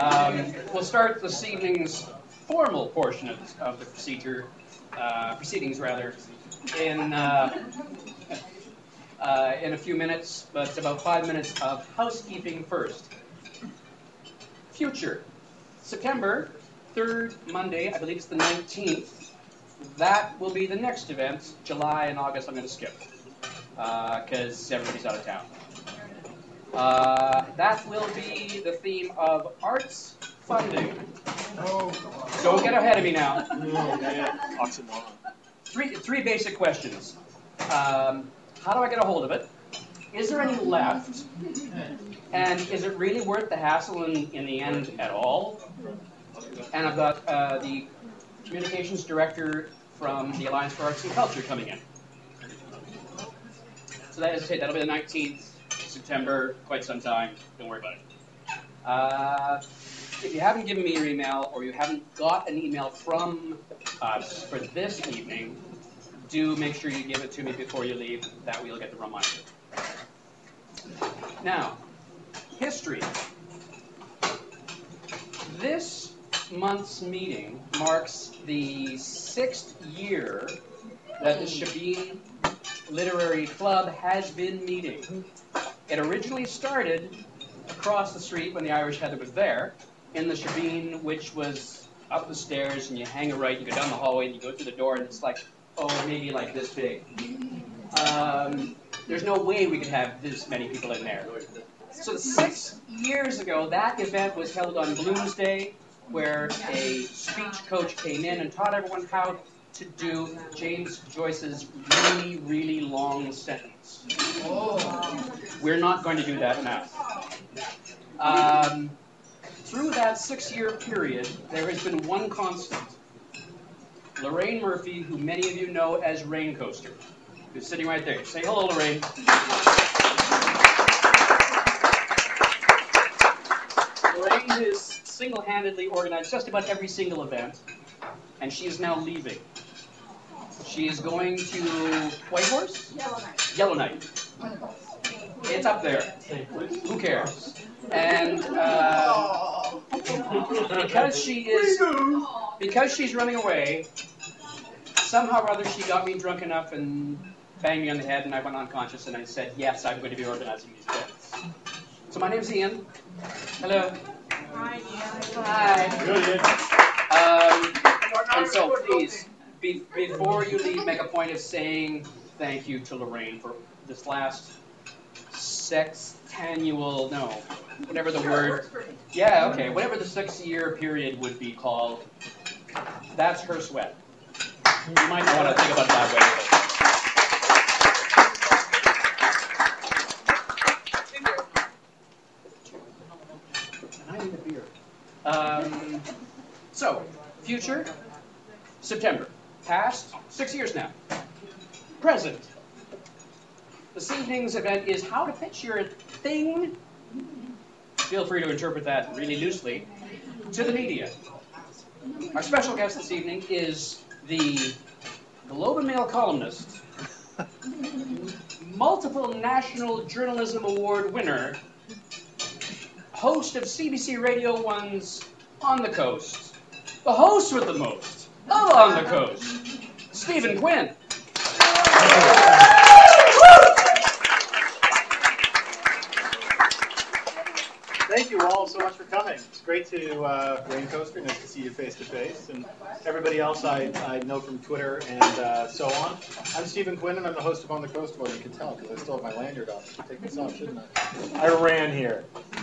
We'll start this evening's formal portion of the proceedings rather, in a few minutes, but it's about 5 minutes of housekeeping first. Future, September 3rd, Monday, I believe it's the 19th. That will be the next event. July and August I'm going to skip because everybody's out of town. That will be the theme of arts funding. Don't get ahead of me now. Three basic questions. How do I get a hold of it? Is there any left? And is it really worth the hassle in the end at all? And I've got the communications director from the Alliance for Arts and Culture coming in. So that, as I say, that'll be the 19th September, quite some time. Don't worry about it. If you haven't given me your email or you haven't got an email from us for this evening, do make sure you give it to me before you leave. That way you'll get the reminder. Now, history. This month's meeting marks the 6th year that the Shebeen Literary Club has been meeting. It originally started across the street when the Irish Heather was there, in the Shebeen, which was up the stairs, and you hang a right, you go down the hallway, and you go through the door, and it's like, maybe like this big. There's no way we could have this many people in there. So 6 years ago, that event was held on Bloomsday, where a speech coach came in and taught everyone how to do James Joyce's really, really long sentence. We're not going to do that now. Through that 6-year period, there has been one constant. Lorraine Murphy, who many of you know as Rain Coaster, who's sitting right there. Say hello, Lorraine. Lorraine has single-handedly organized just about every single event, and she is now leaving. She is going to Whitehorse? Yellowknife. It's up there. Who cares? And because she's running away, somehow or other she got me drunk enough and banged me on the head, and I went unconscious, and I said, yes, I'm going to be organizing these events. So my name's Ian. Hello. Hi, Ian. Hi. And so please, before you leave, make a point of saying thank you to Lorraine for this last sextannual, whatever the word. Yeah, okay, whatever the 6-year period would be called. That's her sweat. You might not want to think about it that way. I need a beer. So, future, September. Past, 6 years now. Present. This evening's event is how to pitch your thing, feel free to interpret that really loosely, to the media. Our special guest this evening is the Globe and Mail columnist, multiple National Journalism Award winner, host of CBC Radio 1's On the Coast, the host with the most of On the Coast, Stephen Quinn. Thank you all so much for coming. It's great to Rain Coaster. Nice to see you face to face, and everybody else I know from Twitter and so on. I'm Stephen Quinn, and I'm the host of On the Coast. Well, you can tell because I still have my lanyard on. I should take this off, shouldn't I? I ran here.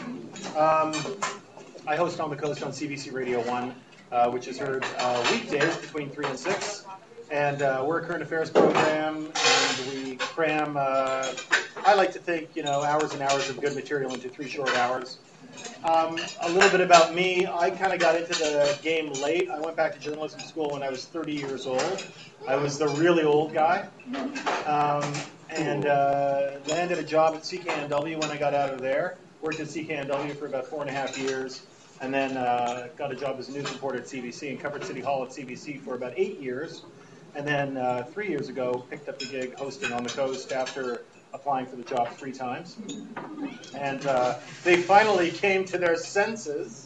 I host On the Coast on CBC Radio 1, which is heard weekdays between 3 and 6. And we're a current affairs program, and we cram, I like to think, hours and hours of good material into 3 short hours. A little bit about me. I kind of got into the game late. I went back to journalism school when I was 30 years old. I was the really old guy. And landed a job at CKNW when I got out of there. Worked at CKNW for about 4.5 years. And then got a job as a news reporter at CBC and covered City Hall at CBC for about 8 years. And then 3 years ago, picked up the gig hosting On the Coast after applying for the job 3 times. And they finally came to their senses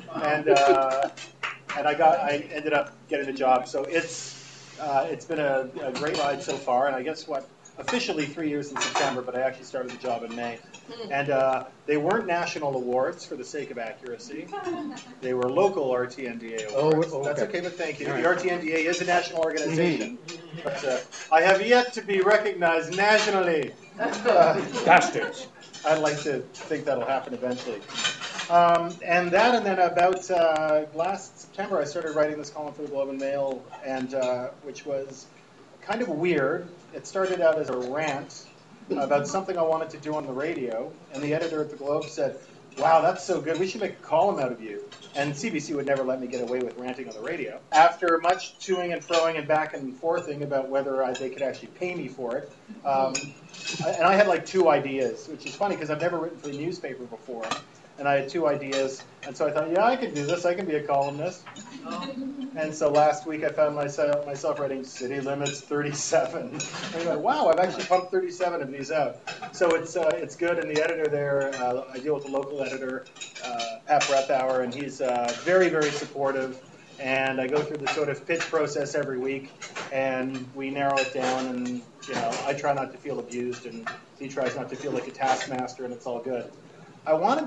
And I ended up getting the job. So it's been a great ride so far. And I guess officially 3 years in September, but I actually started the job in May. And they weren't national awards, for the sake of accuracy. They were local RTNDA awards. Oh, okay. That's okay, but thank you. All The right. RTNDA is a national organization. But I have yet to be recognized nationally. Bastards. I'd like to think that'll happen eventually. And then about last September, I started writing this column for the Globe and Mail, and which was kind of weird. It started out as a rant about something I wanted to do on the radio, and the editor at the Globe said, "Wow, that's so good. We should make a column out of you." And CBC would never let me get away with ranting on the radio. After much toing and froing and back and forthing about whether they could actually pay me for it, and I had like two ideas, which is funny because I've never written for a newspaper before. And I had two ideas, and so I thought, yeah, I can do this. I can be a columnist. And so last week I found myself writing City Limits 37. And I went, wow, I've actually pumped 37 of these out. So it's good. And the editor there, I deal with the local editor, Pat Brethauer, and he's very, very supportive. And I go through the sort of pitch process every week, and we narrow it down. And I try not to feel abused, and he tries not to feel like a taskmaster, and it's all good. I wanted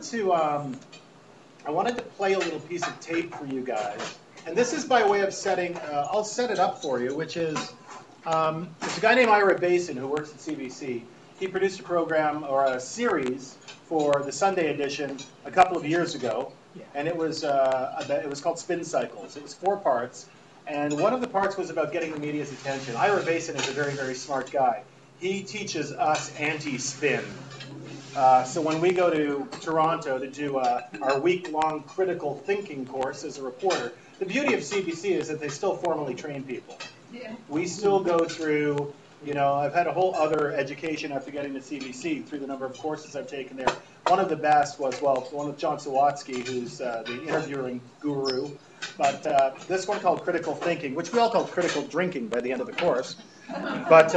to play a little piece of tape for you guys, and this is by way of setting. I'll set it up for you, which is there's a guy named Ira Basin who works at CBC. He produced a program or a series for the Sunday edition a couple of years ago, and it was called Spin Cycles. It was 4 parts, and one of the parts was about getting the media's attention. Ira Basin is a very, very smart guy. He teaches us anti-spin. So when we go to Toronto to do our week-long critical thinking course as a reporter, the beauty of CBC is that they still formally train people. Yeah. We still go through, I've had a whole other education after getting to CBC through the number of courses I've taken there. One of the best was, one with John Sawatsky, who's the interviewing guru. But this one called Critical Thinking, which we all called Critical Drinking by the end of the course. But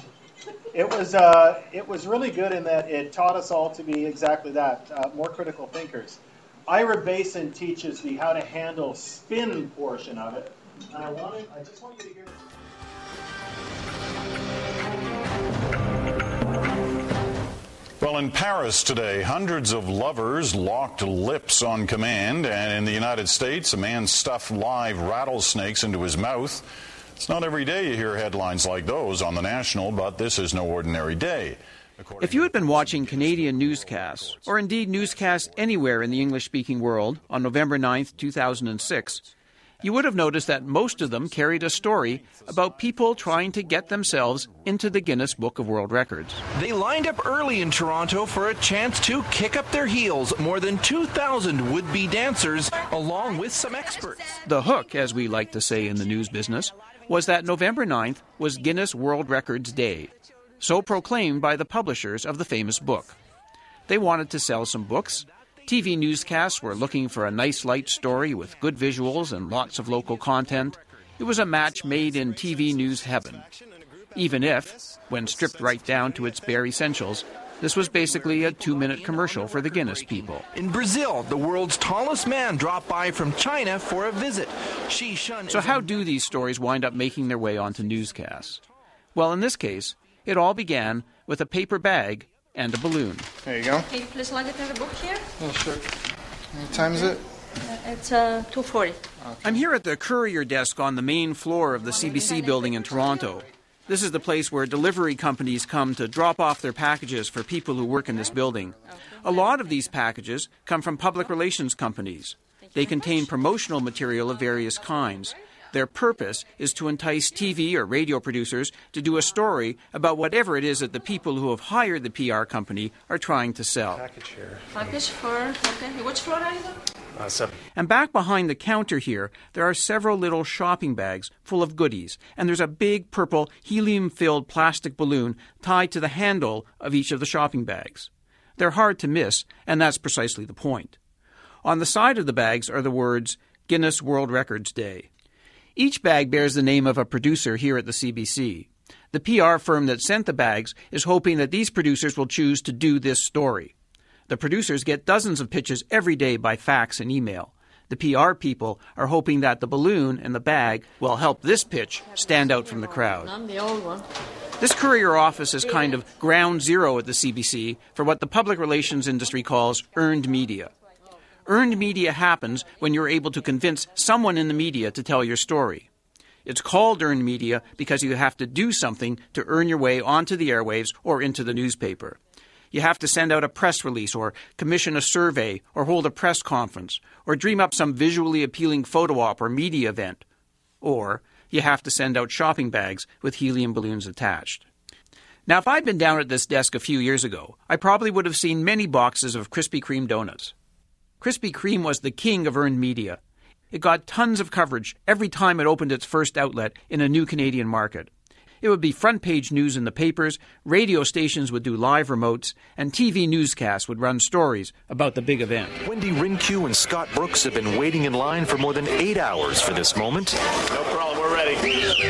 it was really good in that it taught us all to be exactly that, more critical thinkers. Ira Basin teaches the how to handle spin portion of it, and I just want you to hear this. Well, in Paris today, hundreds of lovers locked lips on command, and in the United States, a man stuffed live rattlesnakes into his mouth. It's not every day you hear headlines like those on The National, but this is no ordinary day. If you had been watching Canadian newscasts, or indeed newscasts anywhere in the English-speaking world on November 9th, 2006, you would have noticed that most of them carried a story about people trying to get themselves into the Guinness Book of World Records. They lined up early in Toronto for a chance to kick up their heels. More than 2,000 would-be dancers, along with some experts. The hook, as we like to say in the news business, was that November 9th was Guinness World Records Day, so proclaimed by the publishers of the famous book. They wanted to sell some books. TV newscasts were looking for a nice light story with good visuals and lots of local content. It was a match made in TV news heaven. Even if, when stripped right down to its bare essentials, this was basically a 2-minute commercial for the Guinness people. In Brazil, the world's tallest man dropped by from China for a visit. So how do these stories wind up making their way onto newscasts? Well, in this case, it all began with a paper bag and a balloon. There you go. Can you please log it in the book here? Yeah, sure. What time is it? It's 2:40. I'm here at the courier desk on the main floor of the CBC building in Toronto. This is the place where delivery companies come to drop off their packages for people who work in this building. A lot of these packages come from public relations companies. They contain promotional material of various kinds. Their purpose is to entice TV or radio producers to do a story about whatever it is that the people who have hired the PR company are trying to sell. Package here. Package for, okay. Which floor are you on? 7. And back behind the counter here, there are several little shopping bags full of goodies. And there's a big purple helium-filled plastic balloon tied to the handle of each of the shopping bags. They're hard to miss, and that's precisely the point. On the side of the bags are the words, Guinness World Records Day. Each bag bears the name of a producer here at the CBC. The PR firm that sent the bags is hoping that these producers will choose to do this story. The producers get dozens of pitches every day by fax and email. The PR people are hoping that the balloon and the bag will help this pitch stand out from the crowd. I'm the old one. This courier office is kind of ground zero at the CBC for what the public relations industry calls earned media. Earned media happens when you're able to convince someone in the media to tell your story. It's called earned media because you have to do something to earn your way onto the airwaves or into the newspaper. You have to send out a press release or commission a survey or hold a press conference or dream up some visually appealing photo op or media event. Or you have to send out shopping bags with helium balloons attached. Now, if I'd been down at this desk a few years ago, I probably would have seen many boxes of Krispy Kreme donuts. Krispy Kreme was the king of earned media. It got tons of coverage every time it opened its first outlet in a new Canadian market. It would be front-page news in the papers, radio stations would do live remotes, and TV newscasts would run stories about the big event. Wendy Rinque and Scott Brooks have been waiting in line for more than 8 hours for this moment. No problem, we're ready.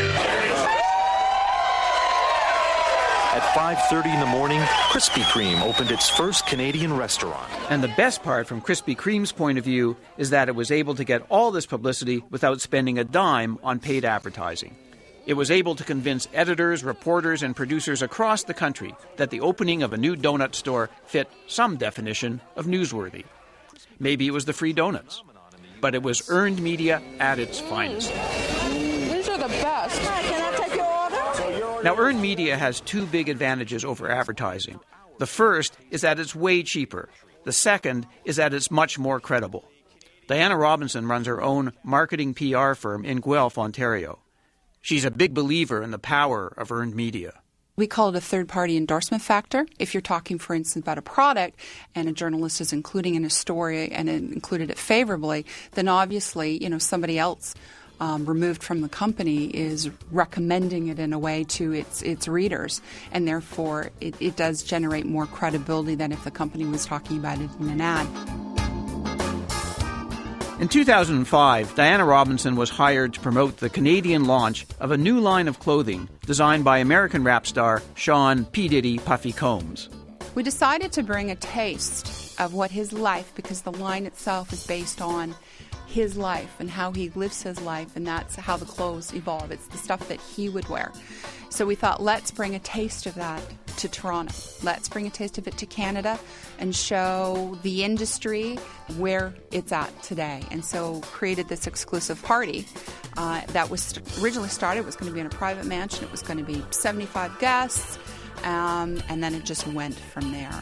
At 5:30 in the morning, Krispy Kreme opened its first Canadian restaurant. And the best part from Krispy Kreme's point of view is that it was able to get all this publicity without spending a dime on paid advertising. It was able to convince editors, reporters, and producers across the country that the opening of a new donut store fit some definition of newsworthy. Maybe it was the free donuts, but it was earned media at its finest. These are the best. Hi, can I take your order? Now, earned media has two big advantages over advertising. The first is that it's way cheaper. The second is that it's much more credible. Diana Robinson runs her own marketing PR firm in Guelph, Ontario. She's a big believer in the power of earned media. We call it a third-party endorsement factor. If you're talking, for instance, about a product and a journalist is including in a story and included it favorably, then obviously, somebody else removed from the company is recommending it in a way to its readers. And therefore, it does generate more credibility than if the company was talking about it in an ad. In 2005, Diana Robinson was hired to promote the Canadian launch of a new line of clothing designed by American rap star Sean P. Diddy Puffy Combs. We decided to bring a taste of what his life, because the line itself is based on his life and how he lives his life, and that's how the clothes evolve. It's the stuff that he would wear. So we thought, let's bring a taste of that to Toronto. Let's bring a taste of it to Canada and show the industry where it's at today. And so created this exclusive party that was originally started. It was going to be in a private mansion. It was going to be 75 guests, and then it just went from there.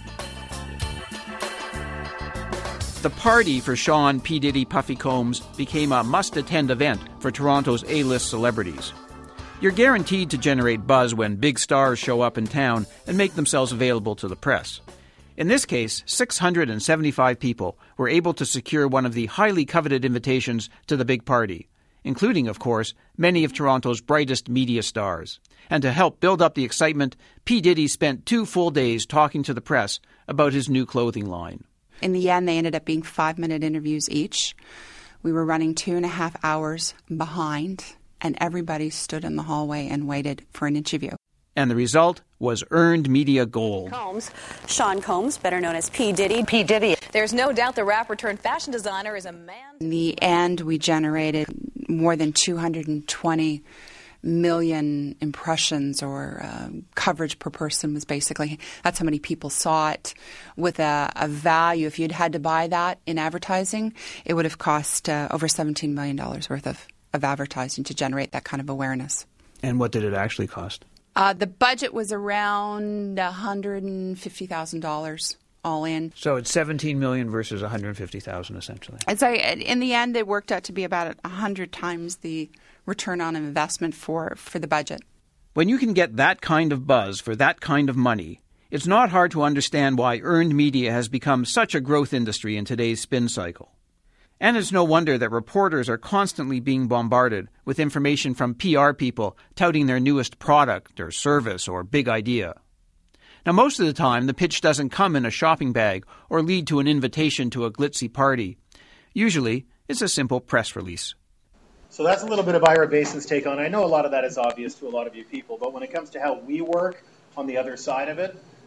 The party for Sean P. Diddy Puffy Combs became a must-attend event for Toronto's A-list celebrities. You're guaranteed to generate buzz when big stars show up in town and make themselves available to the press. In this case, 675 people were able to secure one of the highly coveted invitations to the big party, including, of course, many of Toronto's brightest media stars. And to help build up the excitement, P. Diddy spent 2 full days talking to the press about his new clothing line. In the end, they ended up being 5-minute interviews each. We were running 2.5 hours behind, and everybody stood in the hallway and waited for an interview. And the result was earned media gold. Sean Combs, better known as P. Diddy. P. Diddy. There's no doubt the rapper turned fashion designer is a man. In the end, we generated more than 220 million impressions or coverage per person. Was basically, that's how many people saw it, with a value. If you'd had to buy that in advertising, it would have cost over $17 million worth of advertising to generate that kind of awareness. And what did it actually cost? The budget was around $150,000 all in. So it's $17 million versus $150,000 essentially. I'd say in the end, it worked out to be about 100 times the return on investment for the budget. When you can get that kind of buzz for that kind of money, it's not hard to understand why earned media has become such a growth industry in today's spin cycle. And it's no wonder that reporters are constantly being bombarded with information from PR people touting their newest product or service or big idea. Now, most of the time, the pitch doesn't come in a shopping bag or lead to an invitation to a glitzy party. Usually, it's a simple press release. So that's a little bit of Ira Bason's take on it. I know a lot of that is obvious to a lot of you people, but when it comes to how we work on the other side of it,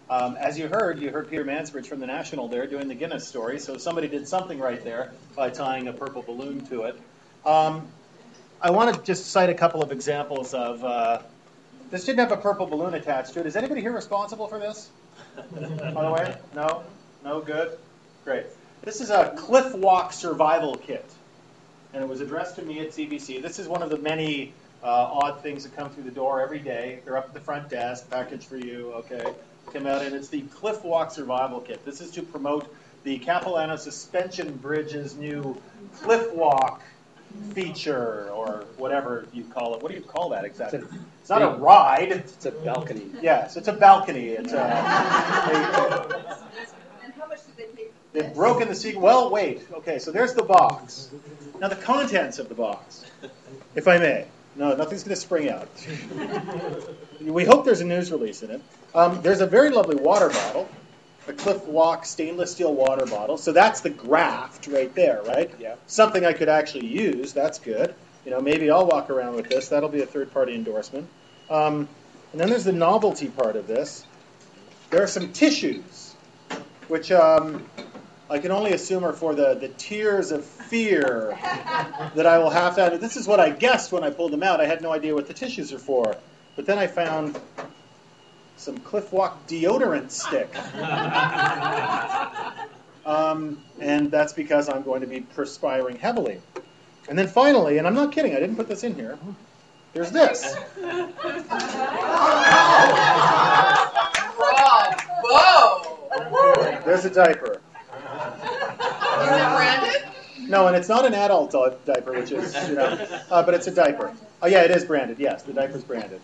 As you heard Peter Mansbridge from the National there doing the Guinness story, so somebody did something right there by tying a purple balloon to it. I want to just cite a couple of examples of, this didn't have a purple balloon attached to it. Is anybody here responsible for this? By the way? No? No? Good? Great. This is a Cliff Walk survival kit, and it was addressed to me at CBC. This is one of the many odd things that come through the door every day. They're up at the front desk, package for you, okay. Come out, and it's the Cliff Walk survival kit. This is to promote the Capilano Suspension Bridge's new Cliff Walk feature, or whatever you call it. What do you call that exactly? It's not a ride. It's a balcony. Yes, it's a balcony. It's And how much did they pay? They've broken the secret. Well, wait. Okay, so there's the box. Now the contents of the box, if I may. No, nothing's going to spring out. We hope there's a news release in it. There's a very lovely water bottle, a Cliff Walk stainless steel water bottle. So that's the graft right there, right? Yeah. Something I could actually use. That's good. You know, maybe I'll walk around with this. That'll be a third-party endorsement. And then there's the novelty part of this. There are some tissues, which I can only assume are for the tears of fear that I will have to have. This is what I guessed when I pulled them out. I had no idea what the tissues are for. But then I found some Cliff Walk deodorant stick. And that's because I'm going to be perspiring heavily. And then finally, and I'm not kidding, I didn't put this in here, there's this. Bravo! There's a diaper. Is it branded? No, and it's not an adult diaper, which is, but it's a diaper. Oh, yeah, it is branded. Yes, the diaper's branded.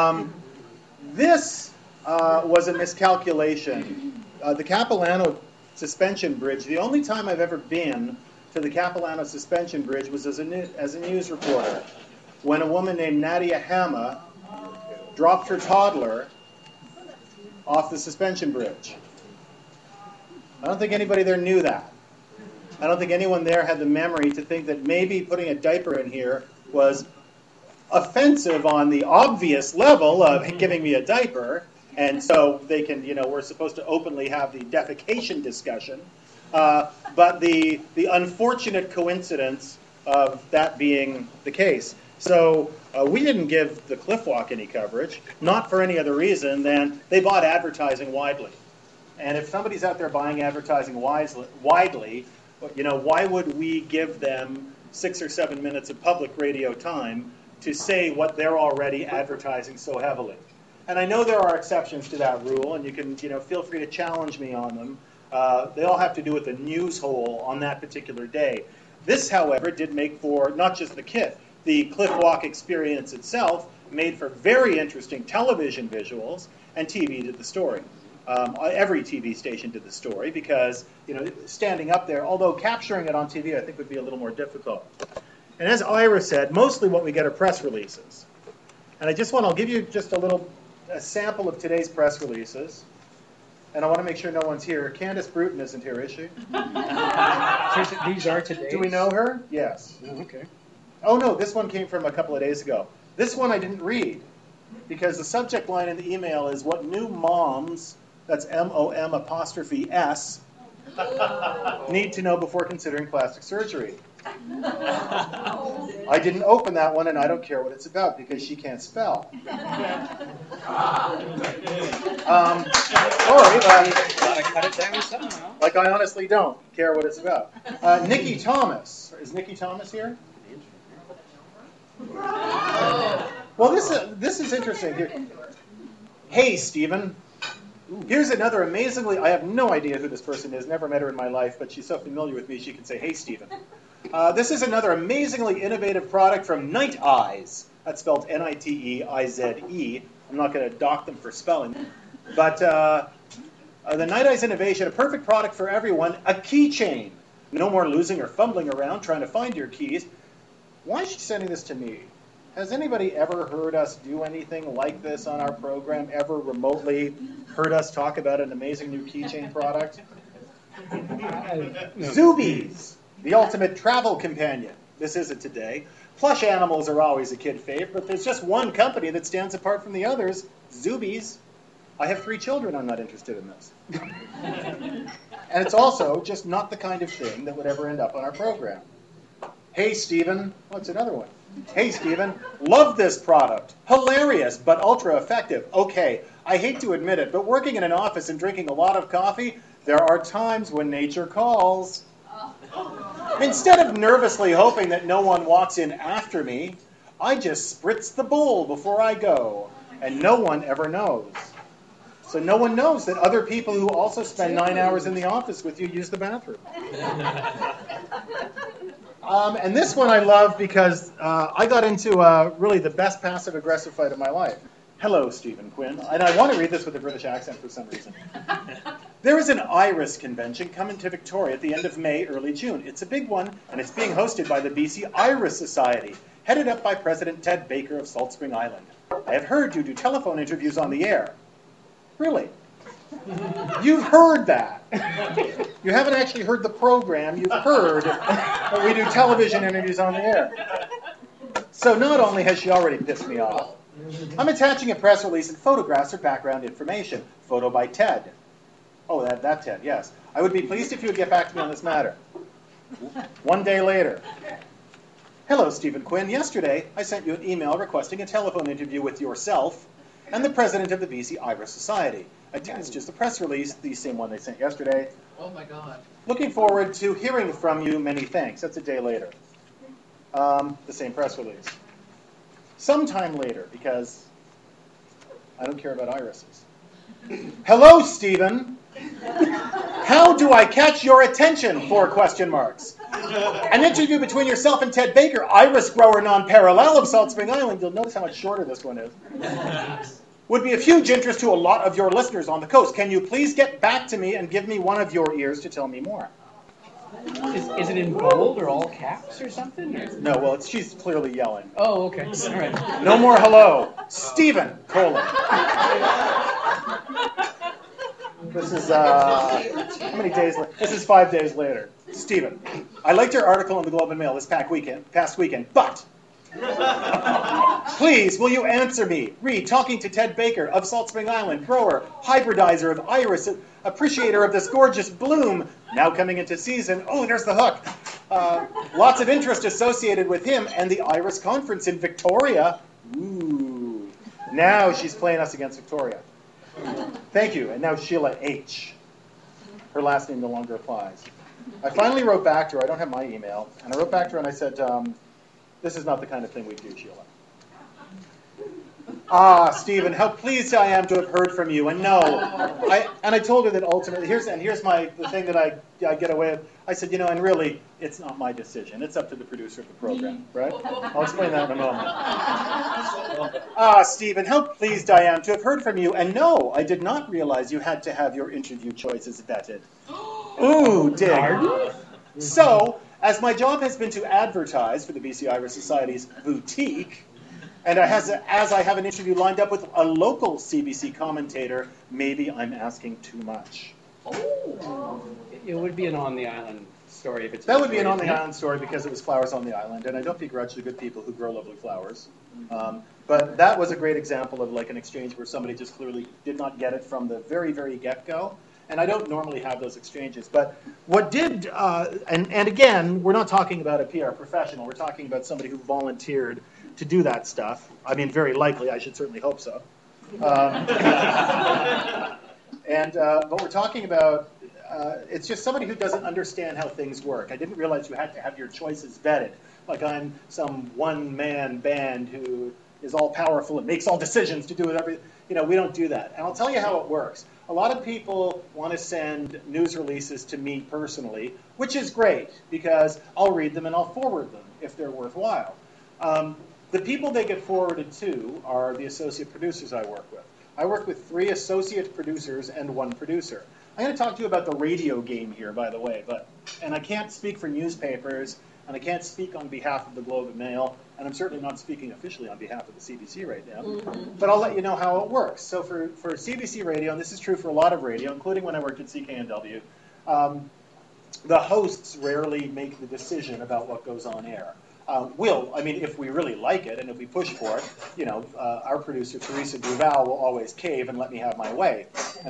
This was a miscalculation. The Capilano Suspension Bridge, the only time I've ever been to the Capilano Suspension Bridge was as a news reporter, when a woman named Nadia Hama dropped her toddler off the suspension bridge. I don't think anybody there knew that. I don't think anyone there had the memory to think that maybe putting a diaper in here was offensive on the obvious level of giving me a diaper, and so they can, we're supposed to openly have the defecation discussion. But the unfortunate coincidence of that being the case. So we didn't give the Cliff Walk any coverage, not for any other reason than they bought advertising widely. And if somebody's out there buying advertising widely, why would we give them 6 or 7 minutes of public radio time to say what they're already advertising so heavily? And I know there are exceptions to that rule, and you can, feel free to challenge me on them. They all have to do with the news hole on that particular day. This, however, did make for not just the kit. The Cliff Walk experience itself made for very interesting television visuals, and TV did the story. Every TV station did the story because, standing up there, although capturing it on TV I think would be a little more difficult. And as Ira said, mostly what we get are press releases. And I'll give you just a sample of today's press releases. And I want to make sure no one's here. Candace Bruton isn't here, is she? These are today's? Do we know her? Yes. Oh, okay. Oh, no, this one came from a couple of days ago. This one I didn't read because the subject line in the email is what new moms, that's MOM''S, need to know before considering plastic surgery. I didn't open that one, and I don't care what it's about because she can't spell. Sorry, Gotta cut it down somehow. like I honestly don't care what it's about. Nikki Thomas. Is Nikki Thomas here? Well, this is interesting. Here. Hey, Stephen. Here's another amazingly, I have no idea who this person is, never met her in my life, but she's so familiar with me she can say, hey, Stephen. This is another amazingly innovative product from Night Eyes. That's spelled Niteize. I'm not going to dock them for spelling. But the Night Eyes innovation, a perfect product for everyone, a keychain. No more losing or fumbling around trying to find your keys. Why is she sending this to me? Has anybody ever heard us do anything like this on our program, ever remotely heard us talk about an amazing new keychain product? Zubies, the ultimate travel companion. This isn't today. Plush animals are always a kid fave, but there's just one company that stands apart from the others, Zubies. I have 3 children. I'm not interested in this. And it's also just not the kind of thing that would ever end up on our program. Hey, Stephen. What's another one? Hey, Stephen. Love this product. Hilarious, but ultra effective. Okay, I hate to admit it, but working in an office and drinking a lot of coffee, there are times when nature calls. Instead of nervously hoping that no one walks in after me, I just spritz the bowl before I go, and no one ever knows. So no one knows that other people who also spend 9 hours in the office with you use the bathroom. And this one I love because I got into really the best passive-aggressive fight of my life. Hello, Stephen Quinn. And I want to read this with a British accent for some reason. There is an IRIS convention coming to Victoria at the end of May, early June. It's a big one, and it's being hosted by the BC IRIS Society, headed up by President Ted Baker of Salt Spring Island. I have heard you do telephone interviews on the air. Really? You've heard that. You haven't actually heard the program. You've heard that we do television interviews on the air. So not only has she already pissed me off, I'm attaching a press release and photographs or background information. Photo by Ted. Oh, that Ted, yes. I would be pleased if you would get back to me on this matter. 1 day later. Hello, Stephen Quinn. Yesterday, I sent you an email requesting a telephone interview with yourself and the president of the BC IRIS Society. It's just a press release, the same one they sent yesterday. Oh, my God. Looking forward to hearing from you. Many thanks. That's a day later. The same press release. Sometime later, because I don't care about irises. Hello, Stephen. How do I catch your attention? 4 question marks. An interview between yourself and Ted Baker, iris grower non-parallel of Salt Spring Island. You'll notice how much shorter this one is. Would be of huge interest to a lot of your listeners on the coast. Can you please get back to me and give me one of your ears to tell me more? Is it in bold or all caps or something? Or? No, well, she's clearly yelling. Oh, okay. All right. No more hello. Stephen, colon. This is, how many days later? This is 5 days later. Stephen, I liked your article in the Globe and Mail this past weekend, but please, will you answer me? Read, talking to Ted Baker of Salt Spring Island, grower, hybridizer of iris, appreciator of this gorgeous bloom, now coming into season. Oh, there's the hook. Lots of interest associated with him and the IRIS conference in Victoria. Ooh. Now she's playing us against Victoria. Thank you. And now Sheila H. Her last name no longer applies. I finally wrote back to her. I don't have my email. And I wrote back to her and I said, this is not the kind of thing we do, Sheila. Stephen, how pleased I am to have heard from you. And no, I told her that ultimately, here's the thing that I get away with. I said, and really, it's not my decision. It's up to the producer of the program, right? I'll explain that in a moment. Stephen, how pleased I am to have heard from you. And no, I did not realize you had to have your interview choices vetted. Ooh, dig. So, as my job has been to advertise for the BC IRIS Society's boutique, and as I have an interview lined up with a local CBC commentator, maybe I'm asking too much. Oh. It would be an on the island story if it's. That would be an on the island story because it was flowers on the island, and I don't begrudge the good people who grow lovely flowers. But that was a great example of like an exchange where somebody just clearly did not get it from the very, very get-go. And I don't normally have those exchanges. But what did, and again, we're not talking about a PR professional. We're talking about somebody who volunteered to do that stuff. I mean, very likely. I should certainly hope so. But we're talking about, it's just somebody who doesn't understand how things work. I didn't realize you had to have your choices vetted. Like I'm some one-man band who is all-powerful and makes all decisions to do whatever. We don't do that. And I'll tell you how it works. A lot of people want to send news releases to me personally, which is great because I'll read them and I'll forward them if they're worthwhile. The people they get forwarded to are the associate producers I work with. I work with 3 associate producers and 1 producer. I'm going to talk to you about the radio game here, by the way, and I can't speak for newspapers, and I can't speak on behalf of the Globe and Mail, and I'm certainly not speaking officially on behalf of the CBC right now, but I'll let you know how it works. So for CBC Radio, and this is true for a lot of radio, including when I worked at CKNW, the hosts rarely make the decision about what goes on air. if we really like it and if we push for it, our producer, Teresa Duval, will always cave and let me have my way.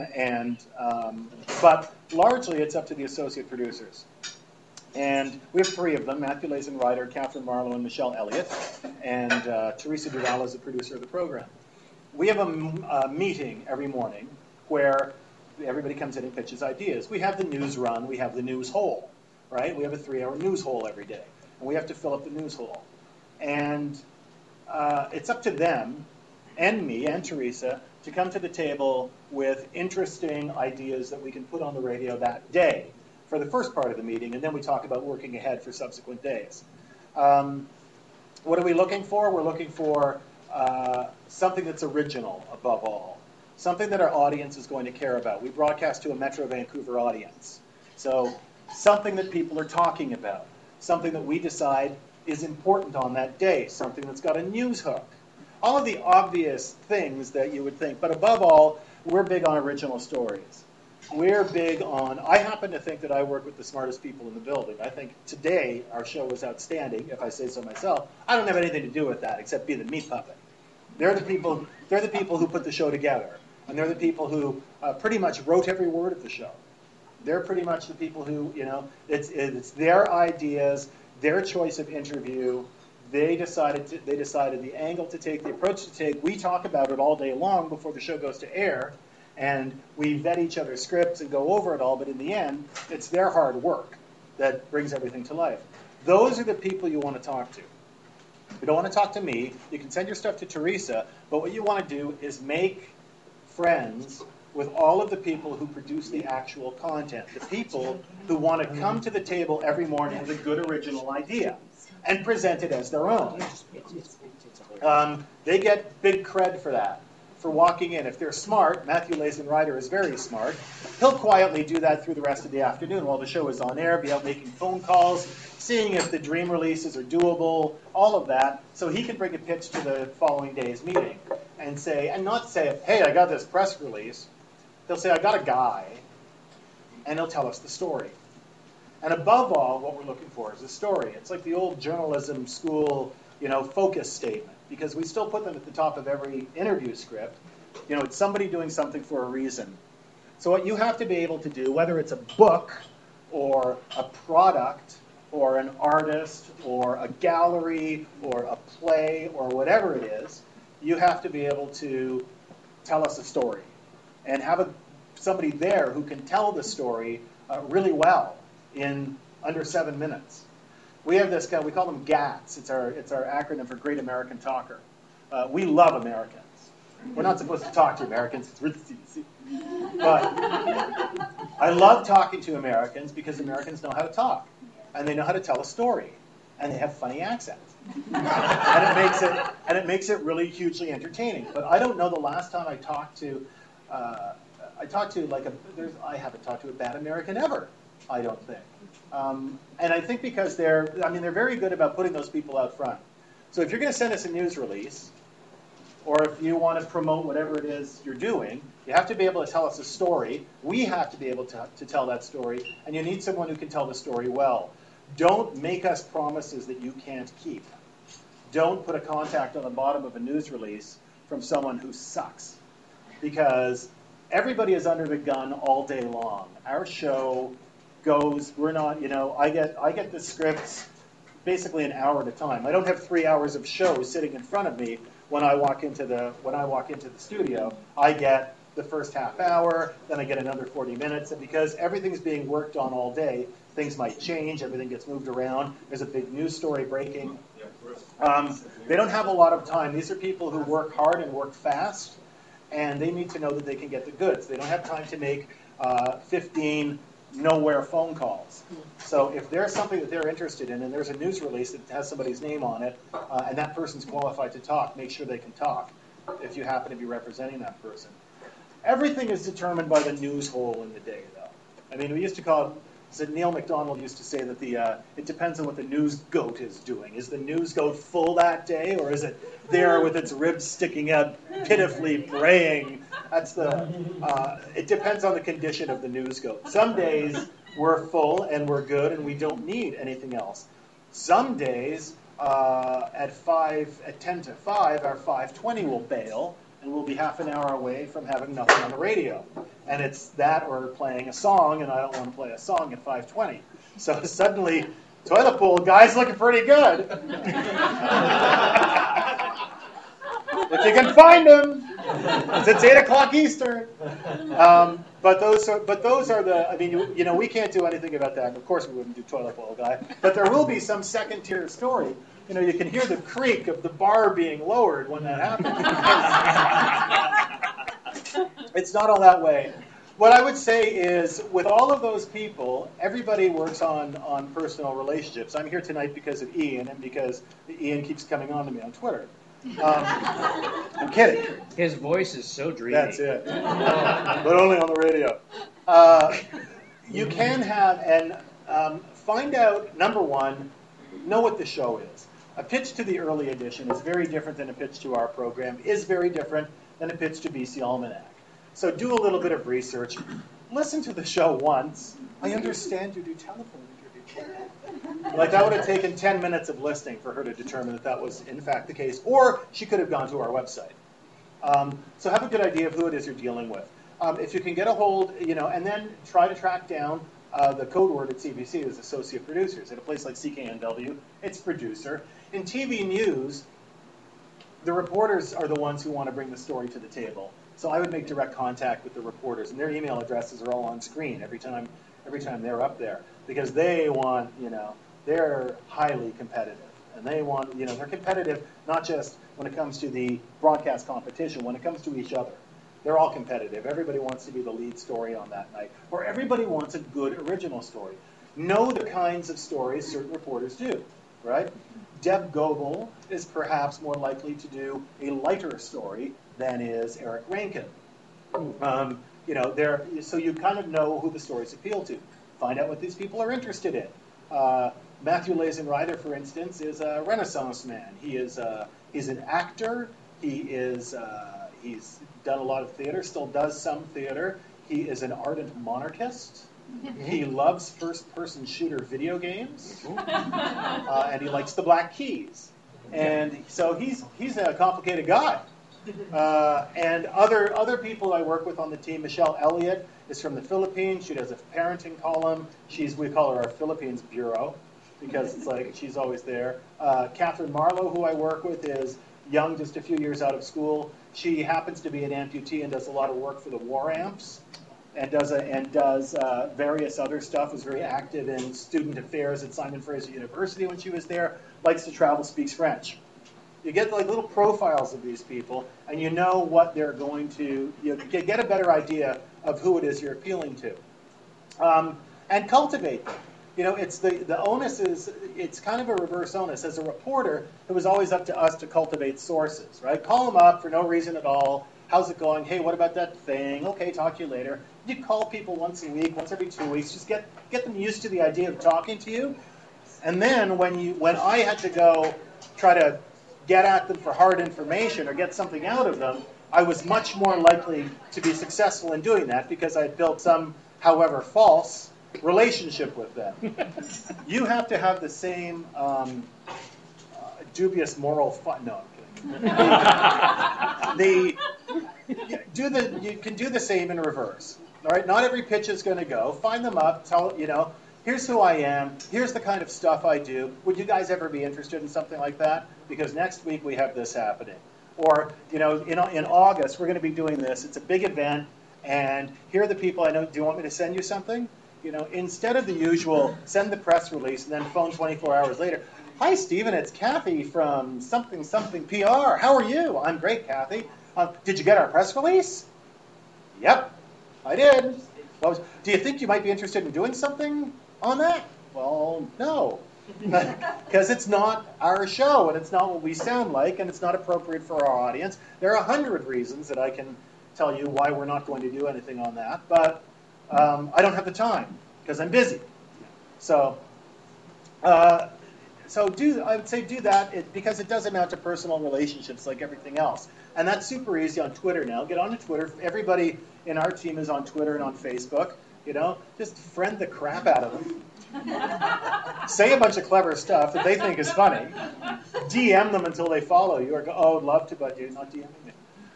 But largely it's up to the associate producers. And we have 3 of them, Matthew Lazen-Ryder, Catherine Marlowe, and Michelle Elliott. And Teresa Duval is the producer of the program. We have a meeting every morning where everybody comes in and pitches ideas. We have the news run, we have the news hole, right? We have a 3-hour news hole every day. And we have to fill up the news hole. And it's up to them and me and Teresa to come to the table with interesting ideas that we can put on the radio that day for the first part of the meeting, and then we talk about working ahead for subsequent days. What are we looking for? We're looking for something that's original above all, something that our audience is going to care about. We broadcast to a Metro Vancouver audience. So something that people are talking about, something that we decide is important on that day, something that's got a news hook. All of the obvious things that you would think, but above all, we're big on original stories. We're big on, I happen to think that I work with the smartest people in the building. I think today our show was outstanding, if I say so myself. I don't have anything to do with that except be the meat puppet. They're the people who put the show together. And they're the people who pretty much wrote every word of the show. They're pretty much the people who, it's their ideas, their choice of interview. They decided the angle to take, the approach to take. We talk about it all day long before the show goes to air, and we vet each other's scripts and go over it all, but in the end, it's their hard work that brings everything to life. Those are the people you want to talk to. You don't want to talk to me. You can send your stuff to Teresa, but what you want to do is make friends with all of the people who produce the actual content, the people who want to come to the table every morning with a good original idea and present it as their own. They get big cred for that, for walking in. If they're smart, Matthew Lazen-Ryder is very smart, he'll quietly do that through the rest of the afternoon while the show is on air, be out making phone calls, seeing if the dream releases are doable, all of that, so he can bring a pitch to the following day's meeting and not say, hey, I got this press release. He'll say, I got a guy, and he'll tell us the story. And above all, what we're looking for is a story. It's like the old journalism school, focus statement, because we still put them at the top of every interview script. It's somebody doing something for a reason. So what you have to be able to do, whether it's a book or a product or an artist or a gallery or a play or whatever it is, you have to be able to tell us a story and have somebody there who can tell the story really well in under 7 minutes. We have this guy, we call them GATS. It's our acronym for Great American Talker. We love Americans. We're not supposed to talk to Americans. It's really easy. But I love talking to Americans because Americans know how to talk. And they know how to tell a story. And they have funny accents. and it makes it really hugely entertaining. But I don't know the last time I haven't talked to a bad American ever, I don't think. And I think because they're very good about putting those people out front. So if you're going to send us a news release, or if you want to promote whatever it is you're doing, you have to be able to tell us a story. We have to be able to tell that story, and you need someone who can tell the story well. Don't make us promises that you can't keep. Don't put a contact on the bottom of a news release from someone who sucks, because everybody is under the gun all day long. Our show goes, I get the scripts basically an hour at a time. I don't have 3 hours of show sitting in front of me when I walk into the studio. I get the first half hour, then I get another 40 minutes, and because everything's being worked on all day, things might change, everything gets moved around, there's a big news story breaking. They don't have a lot of time. These are people who work hard and work fast, and they need to know that they can get the goods. They don't have time to make 15 nowhere phone calls. So if there's something that they're interested in and there's a news release that has somebody's name on it and that person's qualified to talk, make sure they can talk if you happen to be representing that person. Everything is determined by the news hole in the day, though. We used to call it, Neil MacDonald used to say that it depends on what the news goat is doing. Is the news goat full that day, or is it there with its ribs sticking out, pitifully braying? It depends on the condition of the news goat. Some days we're full and we're good and we don't need anything else. Some days at 10 to 5, our 5:20 will bail, and we'll be half an hour away from having nothing on the radio. And it's that or playing a song, and I don't want to play a song at 5:20. So suddenly, toilet bowl guy's looking pretty good. If you can find him, it's 8 o'clock Eastern. But those are the. I mean, we can't do anything about that. Of course, we wouldn't do toilet bowl guy. But there will be some second-tier story. You can hear the creak of the bar being lowered when that happens. It's not all that way. What I would say is, with all of those people, everybody works on personal relationships. I'm here tonight because of Ian, and because Ian keeps coming on to me on Twitter. I'm kidding. His voice is so dreamy. That's it. But only on the radio. You can have, and find out, number one, know what the show is. A pitch to the early edition is very different than a pitch to our program, is very different than a pitch to BC Almanac. So do a little bit of research. Listen to the show once. I understand you do telephone interviews. Like, that would have taken 10 minutes of listening for her to determine that was, in fact, the case. Or she could have gone to our website. So have a good idea of who it is you're dealing with. If you can get a hold, and then try to track down the code word at CBC is associate producers. At a place like CKNW, it's producer. In TV news, the reporters are the ones who want to bring the story to the table. So I would make direct contact with the reporters, and their email addresses are all on screen every time they're up there, because they want, they're highly competitive, and they want, they're competitive not just when it comes to the broadcast competition, when it comes to each other. They're all competitive. Everybody wants to be the lead story on that night, or everybody wants a good original story. Know the kinds of stories certain reporters do, right? Deb Goebel is perhaps more likely to do a lighter story than is Eric Rankin. So you kind of know who the stories appeal to. Find out what these people are interested in. Matthew Lazenrider, for instance, is a Renaissance man. He's an actor. He's done a lot of theater, still does some theater. He is an ardent monarchist. He loves first-person shooter video games, and he likes the Black Keys. And so he's a complicated guy. And other people I work with on the team, Michelle Elliott is from the Philippines. She does a parenting column. We call her our Philippines bureau because it's like she's always there. Catherine Marlowe, who I work with, is young, just a few years out of school. She happens to be an amputee and does a lot of work for the War Amps. And does various other stuff, was very active in student affairs at Simon Fraser University when she was there, likes to travel, speaks French. You get like little profiles of these people, and you know what they're going to, you get a better idea of who it is you're appealing to. And cultivate them. It's the onus is, it's kind of a reverse onus. As a reporter, it was always up to us to cultivate sources, right? Call them up for no reason at all. How's it going? Hey, what about that thing? Okay, talk to you later. You call people once a week, once every 2 weeks. Just get them used to the idea of talking to you. And then when I had to go try to get at them for hard information or get something out of them, I was much more likely to be successful in doing that because I had built some, however false, relationship with them. You have to have the same dubious moral fun. No, I'm kidding. You can do the same in reverse. All right, not every pitch is going to go. Find them up. Tell here's who I am. Here's the kind of stuff I do. Would you guys ever be interested in something like that? Because next week we have this happening. Or in August we're going to be doing this. It's a big event, and here are the people I know. Do you want me to send you something? Instead of the usual send the press release and then phone 24 hours later. Hi, Stephen. It's Kathy from something PR. How are you? I'm great, Kathy. Did you get our press release? Yep, I did. Well, do you think you might be interested in doing something on that? Well, no, because it's not our show, and it's not what we sound like, and it's not appropriate for our audience. There are 100 reasons that I can tell you why we're not going to do anything on that, but I don't have the time because I'm busy. So I would say do that because it does amount to personal relationships like everything else. And that's super easy on Twitter now. Get onto Twitter. Everybody in our team is on Twitter and on Facebook. Just friend the crap out of them. Say a bunch of clever stuff that they think is funny. DM them until they follow you. Or go, oh, I'd love to, but you're not DMing me.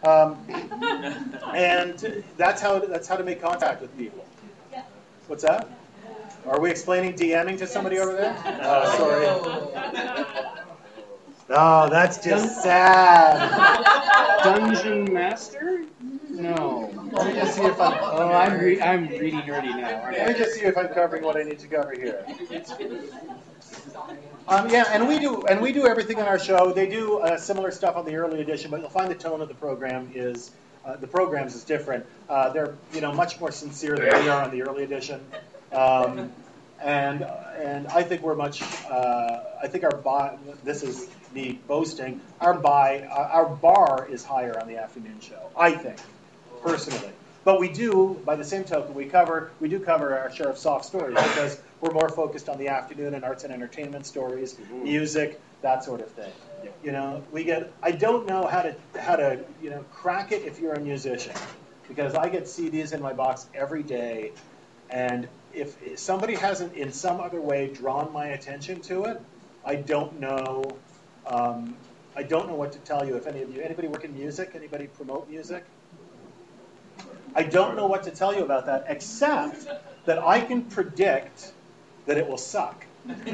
And that's how to make contact with people. What's that? Are we explaining DMing to somebody over there? Oh, sorry. Oh, that's just sad. Dungeon Master? No. Let me just see if I'm. Oh, I'm really nerdy now. Let me just see if I'm covering what I need to cover here. Yeah, and we do everything on our show. They do similar stuff on the early edition, but you'll find the tone of the program is the programs is different. They're much more sincere than we are on the early edition, and I think we're much. I think our this is me boasting. Our bar is higher on the afternoon show. I think personally. But we do, by the same token, we do cover our share of soft stories because we're more focused on the afternoon and arts and entertainment stories, music, that sort of thing. I don't know how to crack it if you're a musician, because I get CDs in my box every day, and if somebody hasn't in some other way drawn my attention to it, I don't know. I don't know what to tell you. If anybody work in music, anybody promote music? I don't know what to tell you about that, except that I can predict that it will suck.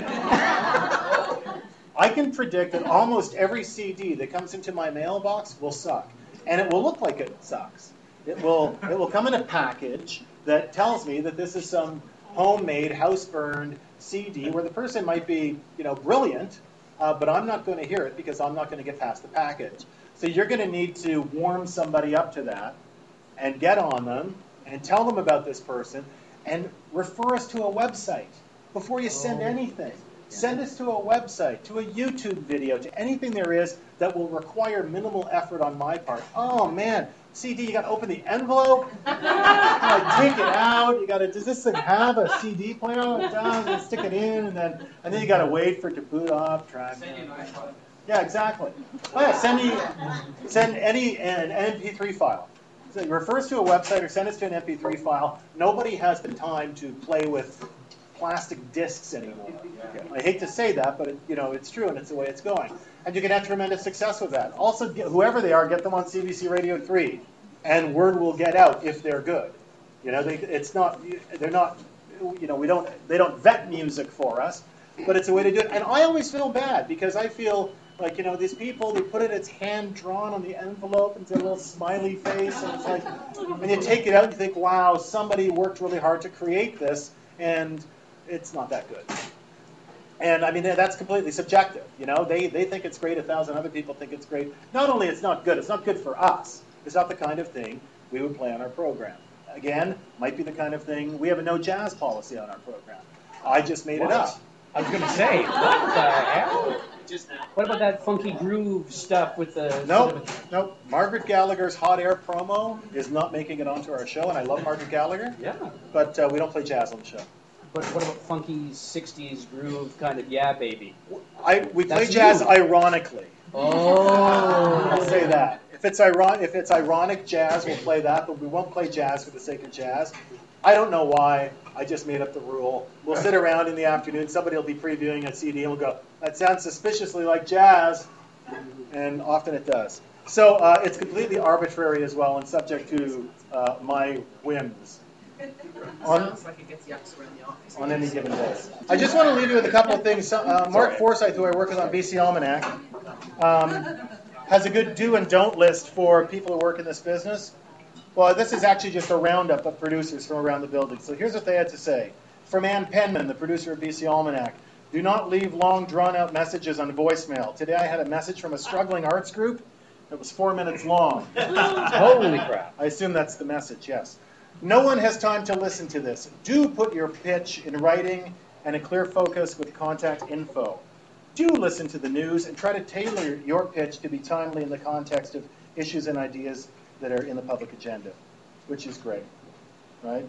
I can predict that almost every CD that comes into my mailbox will suck, and it will look like it sucks. It will come in a package that tells me that this is some homemade, house-burned CD where the person might be, brilliant, but I'm not going to hear it because I'm not going to get past the package. So you're going to need to warm somebody up to that, and get on them, and tell them about this person, and refer us to a website before you send anything. Send us to a website, to a YouTube video, to anything there is that will require minimal effort on my part. Oh man, CD, you got to open the envelope, you got to take it out, does this thing have a CD player? Oh, it does, and stick it in, and then you got to wait for it to boot off, track. Yeah, exactly. Oh yeah, send an MP3 file. So it refers to a website or send us to an MP3 file. Nobody has the time to play with plastic discs anymore. I hate to say that, but it's true, and it's the way it's going. And you can have tremendous success with that. Also, whoever they are, get them on CBC Radio 3, and word will get out if they're good. They don't vet music for us, but it's a way to do it. And I always feel bad because I feel like, these people, they put it's hand drawn on the envelope and it's a little smiley face, and it's like, when you take it out, you think, wow, somebody worked really hard to create this, and it's not that good. And I mean, that's completely subjective. They think it's great, 1,000 other people think it's great. Not only it's not good for us. It's not the kind of thing we would play on our program. Again, might be the kind of thing, we have a no jazz policy on our program. I just made it up. I was going to say, what the hell? What about that funky groove stuff with the... Nope. Margaret Gallagher's Hot Air promo is not making it onto our show, and I love Margaret Gallagher. Yeah. But we don't play jazz on the show. But what about funky 60s groove kind of, yeah, baby? We play jazz ironically. Oh. I'll say that. If it's ironic jazz, we'll play that, but we won't play jazz for the sake of jazz. I don't know why. I just made up the rule. We'll sit around in the afternoon. Somebody will be previewing a CD, and we'll go, that sounds suspiciously like jazz, and often it does. So it's completely arbitrary as well and subject to my whims. On any given day. I just want to leave you with a couple of things. Mark Forsyth, who I work with on BC Almanac, has a good do and don't list for people who work in this business. Well, this is actually just a roundup of producers from around the building. So here's what they had to say. From Ann Penman, the producer of BC Almanac, do not leave long, drawn-out messages on voicemail. Today I had a message from a struggling arts group. It was 4 minutes long. Holy crap. I assume that's the message, yes. No one has time to listen to this. Do put your pitch in writing and a clear focus with contact info. Do listen to the news and try to tailor your pitch to be timely in the context of issues and ideas that are in the public agenda, which is great, right?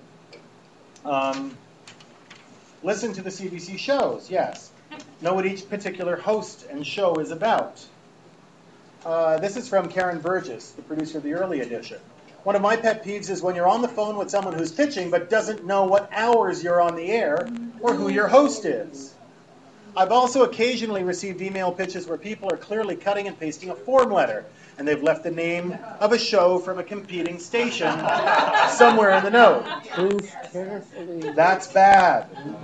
Listen to the CBC shows, yes. Know what each particular host and show is about. This is from Karen Burgess, the producer of the early edition. One of my pet peeves is when you're on the phone with someone who's pitching but doesn't know what hours you're on the air or who your host is. I've also occasionally received email pitches where people are clearly cutting and pasting a form letter, and they've left the name of a show from a competing station somewhere in the note. Proof carefully. That's bad.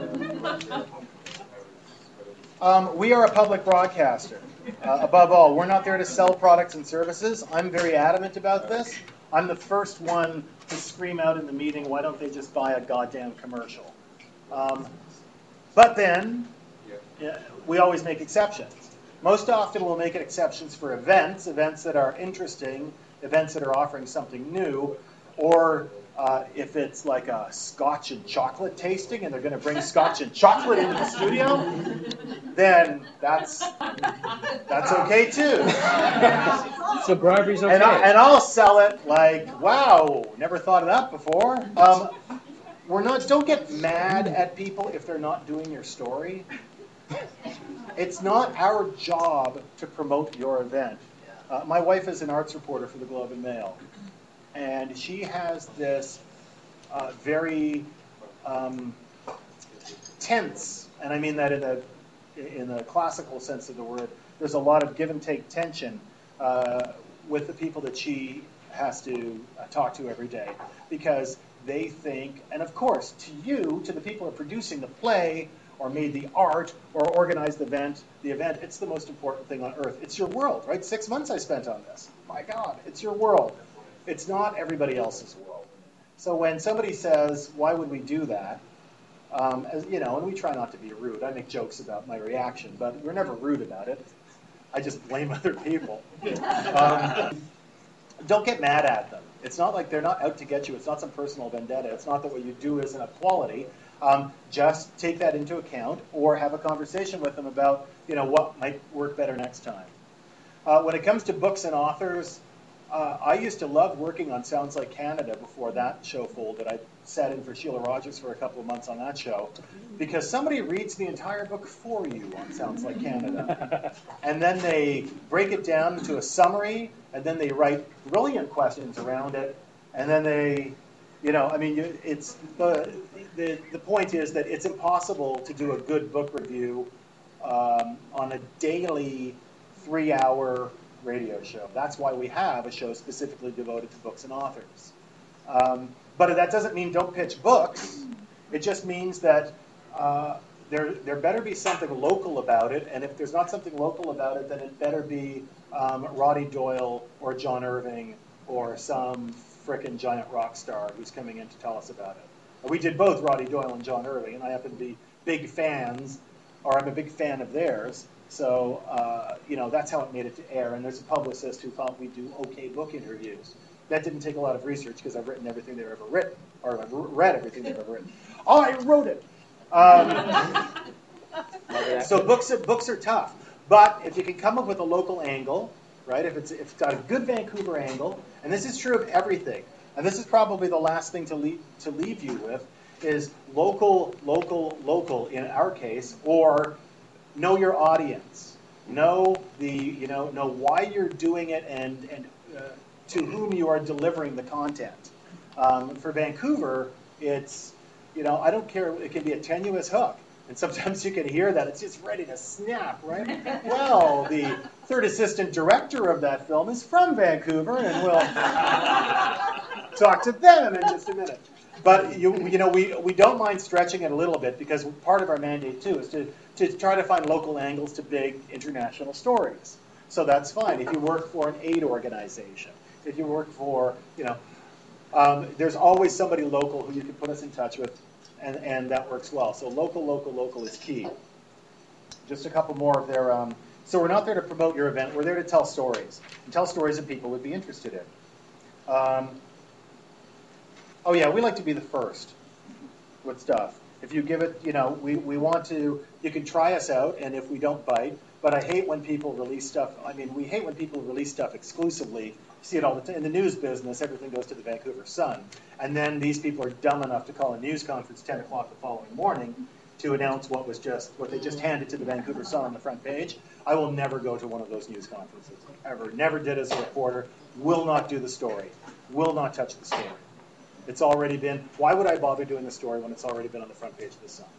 We are a public broadcaster. Above all, we're not there to sell products and services. I'm very adamant about this. I'm the first one to scream out in the meeting, why don't they just buy a goddamn commercial? But then, we always make exceptions. Most often we'll make exceptions for events that are interesting, events that are offering something new, or if it's like a scotch and chocolate tasting and they're going to bring scotch and chocolate into the studio, then that's okay too. So bribery's okay. And I'll sell it like, wow, never thought of that before. Don't get mad at people if they're not doing your story. It's not our job to promote your event. My wife is an arts reporter for the Globe and Mail, and she has this very tense, and I mean that in the classical sense of the word, there's a lot of give and take tension with the people that she has to talk to every day, because they think, and of course, to the people who are producing the play, or made the art, or organized the event, it's the most important thing on earth. It's your world, right? 6 months I spent on this. My God, it's your world. It's not everybody else's world. So when somebody says, why would we do that? And we try not to be rude. I make jokes about my reaction, but we're never rude about it. I just blame other people. Don't get mad at them. It's not like they're not out to get you. It's not some personal vendetta. It's not that what you do isn't a quality. Just take that into account, or have a conversation with them about, what might work better next time. When it comes to books and authors, I used to love working on Sounds Like Canada before that show folded. I sat in for Sheila Rogers for a couple of months on that show, because somebody reads the entire book for you on Sounds Like Canada. And then they break it down into a summary, and then they write brilliant questions around it, and then they, it's the point is that it's impossible to do a good book review on a daily 3-hour radio show. That's why we have a show specifically devoted to books and authors. But that doesn't mean don't pitch books. It just means that there better be something local about it, and if there's not something local about it, then it better be Roddy Doyle or John Irving or some frickin' giant rock star who's coming in to tell us about it. We did both Roddy Doyle and John Irving, and I happen to be big fans, or I'm a big fan of theirs. So, that's how it made it to air. And there's a publicist who thought we'd do okay book interviews. That didn't take a lot of research, because I've written everything they've ever written, or I've read everything they've ever written. Oh, I wrote it. So books are tough. But if you can come up with a local angle, right? If it's got a good Vancouver angle, and this is true of everything, and this is probably the last thing to leave you with, is local in our case, or know your audience, know why you're doing it, and to whom you are delivering the content. For Vancouver, it's I don't care. It can be a tenuous hook, and sometimes you can hear that it's just ready to snap, right? Well, the third assistant director of that film is from Vancouver, and we'll talk to them in just a minute. But we don't mind stretching it a little bit, because part of our mandate too is to try to find local angles to big international stories. So that's fine. If you work for an aid organization, if you work for there's always somebody local who you can put us in touch with, and that works well. So local is key. Just a couple more of their. So we're not there to promote your event. We're there to tell stories, and tell stories that people would be interested in. Oh yeah, we like to be the first with stuff. If you give it, we want to, you can try us out, and if we don't bite, but I hate when people release stuff. I mean, we hate when people release stuff exclusively. You see it all the time. In the news business, everything goes to the Vancouver Sun. And then these people are dumb enough to call a news conference 10 o'clock the following morning to announce what they just handed to the Vancouver Sun on the front page. I will never go to one of those news conferences, ever. Never did as a reporter. Will not do the story. Will not touch the story. It's already been, why would I bother doing the story when it's already been on the front page of the Sun?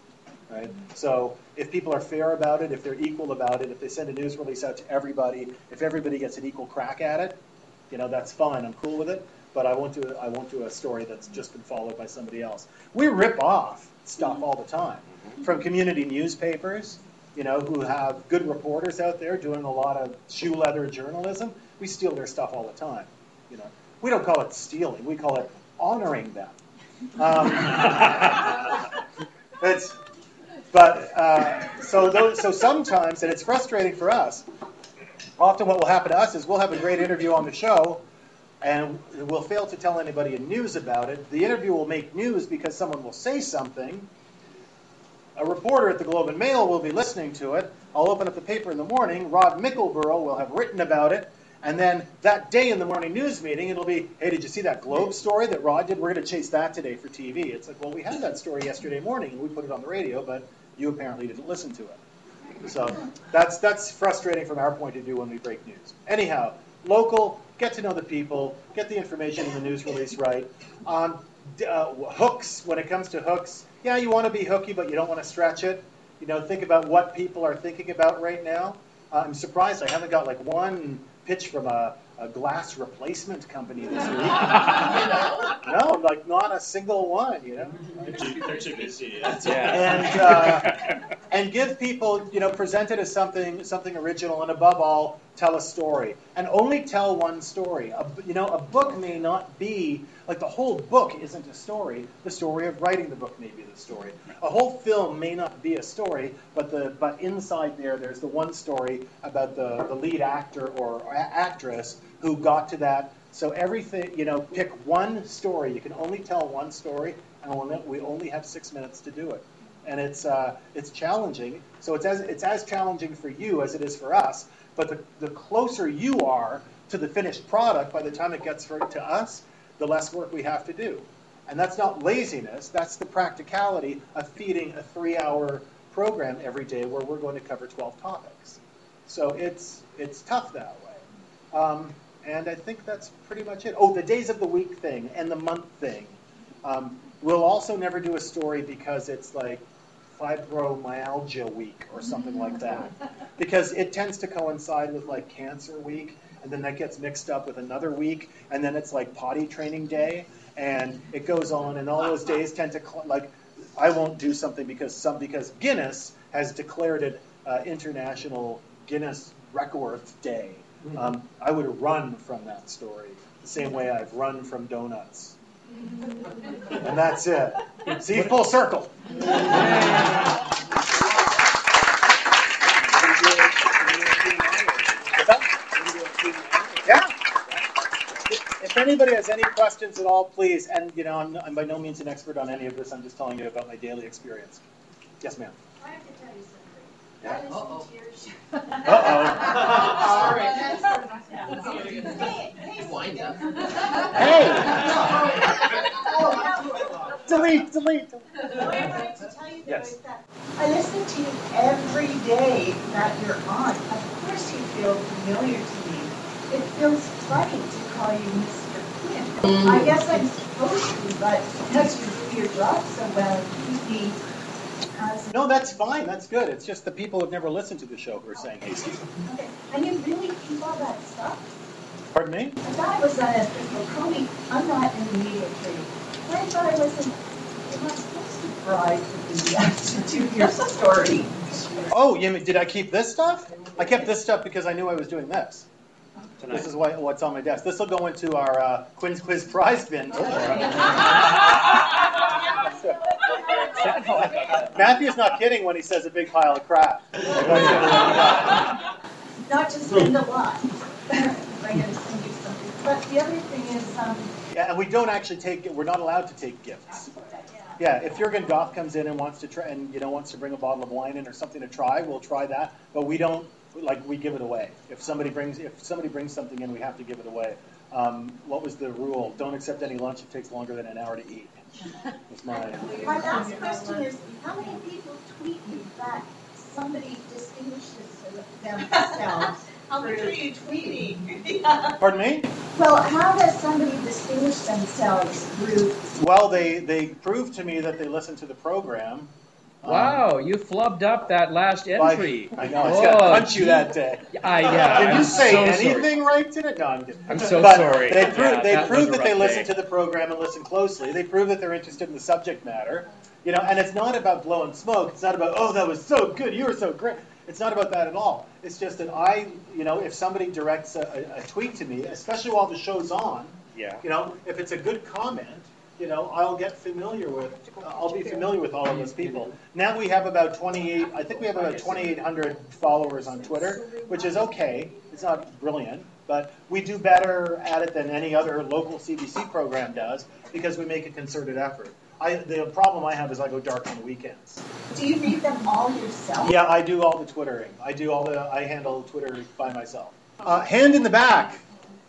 right? So if people are fair about it, if they're equal about it, if they send a news release out to everybody, if everybody gets an equal crack at it, that's fine. I'm cool with it. But I won't do a story that's just been followed by somebody else. We rip off stuff all the time from community newspapers, who have good reporters out there doing a lot of shoe leather journalism. We steal their stuff all the time. We don't call it stealing. We call it honoring them. So sometimes, and it's frustrating for us. Often, what will happen to us is we'll have a great interview on the show, and we'll fail to tell anybody in news about it. The interview will make news because someone will say something. A reporter at the Globe and Mail will be listening to it. I'll open up the paper in the morning. Rod Mickleborough will have written about it. And then that day in the morning news meeting, it'll be, hey, did you see that Globe story that Rod did? We're going to chase that today for TV. It's like, well, we had that story yesterday morning, and we put it on the radio, but you apparently didn't listen to it. So that's frustrating from our point of view when we break news. Anyhow, local, get to know the people, get the information in the news release right. Hooks, when it comes to hooks, yeah, you want to be hooky, but you don't want to stretch it. Think about what people are thinking about right now. I'm surprised I haven't got one pitch from a glass replacement company this week. No, not a single one. There should be CDs. And give people, present it as something original, and above all, tell a story, and only tell one story. A book may not be the whole book isn't a story. The story of writing the book may be the story. A whole film may not be a story, but inside there's the one story about the lead actor or actress who got to that. So everything, pick one story. You can only tell one story, and we only have 6 minutes to do it. And it's challenging. So it's as challenging for you as it is for us. But the closer you are to the finished product, by the time it gets to us, the less work we have to do. And that's not laziness. That's the practicality of feeding a 3-hour program every day where we're going to cover 12 topics. So it's tough that way. And I think that's pretty much it. Oh, the days of the week thing and the month thing. We'll also never do a story because it's fibromyalgia week or something like that. Because it tends to coincide with Cancer Week, and then that gets mixed up with another week, and then it's potty training day, and it goes on, and all those days tend to I won't do something because Guinness has declared it International Guinness Records Day. I would run from that story the same way I've run from donuts. And that's it. See, full circle. Yeah. If anybody has any questions at all, please. And I'm by no means an expert on any of this. I'm just telling you about my daily experience. Yes, ma'am. I have to tell you something. Yeah. Uh-oh. Delete. I wanted to tell you Yes. that I listen to you every day that you're on. Of course you feel familiar to me. It feels funny to call you Mr. Quinn. I guess I'm supposed to, but because you do your job so well, keep me as... No, that's fine. That's good. It's just the people who've never listened to the show who are saying, hey, Steve. Okay. And you really keep all that stuff? Pardon me? I thought it was unethical. Call me, I'm not in the media trade. I thought I wasn't, you're not supposed to pry the answer to your story. Oh, you mean, did I keep this stuff? I kept this stuff because I knew I was doing this. Tonight. This is what's on my desk. This will go into our Quinn's Quiz prize bin. Matthew's not kidding when he says a big pile of crap. Not just in the lot. I'm going to send you something. But the other thing is... yeah, and we don't actually we're not allowed to take gifts. Yeah, if Jürgen Goff comes in and wants to try, and wants to bring a bottle of wine in or something to try, we'll try that. But we don't, we give it away. If somebody brings something in, we have to give it away. What was the rule? Don't accept any lunch that takes longer than an hour to eat. That's mine. My last question is, how many people tweet you that somebody distinguishes themselves? How much are you tweeting? Pardon me? Well, how does somebody distinguish themselves through... Well, they prove to me that they listen to the program, Wow, you flubbed up that last entry. I know, I was going to punch you that day. Yeah, Did you say so anything right today? No, I'm kidding. I'm so But sorry. They proved that they day. listen to the program and listen closely. They prove that they're interested in the subject matter. You know, and it's not about blowing smoke. It's not about, oh, that was so good, you were so great. It's not about that at all. It's just that if somebody directs a tweet to me, especially while the show's on, if it's a good comment, I'll be familiar with all of those people. Now we have about 2,800 followers on Twitter, which is okay. It's not brilliant, but we do better at it than any other local CBC program does because we make a concerted effort. The problem I have is I go dark on the weekends. Do you read them all yourself? Yeah, I do all the Twittering. I handle Twitter by myself. Hand in the back.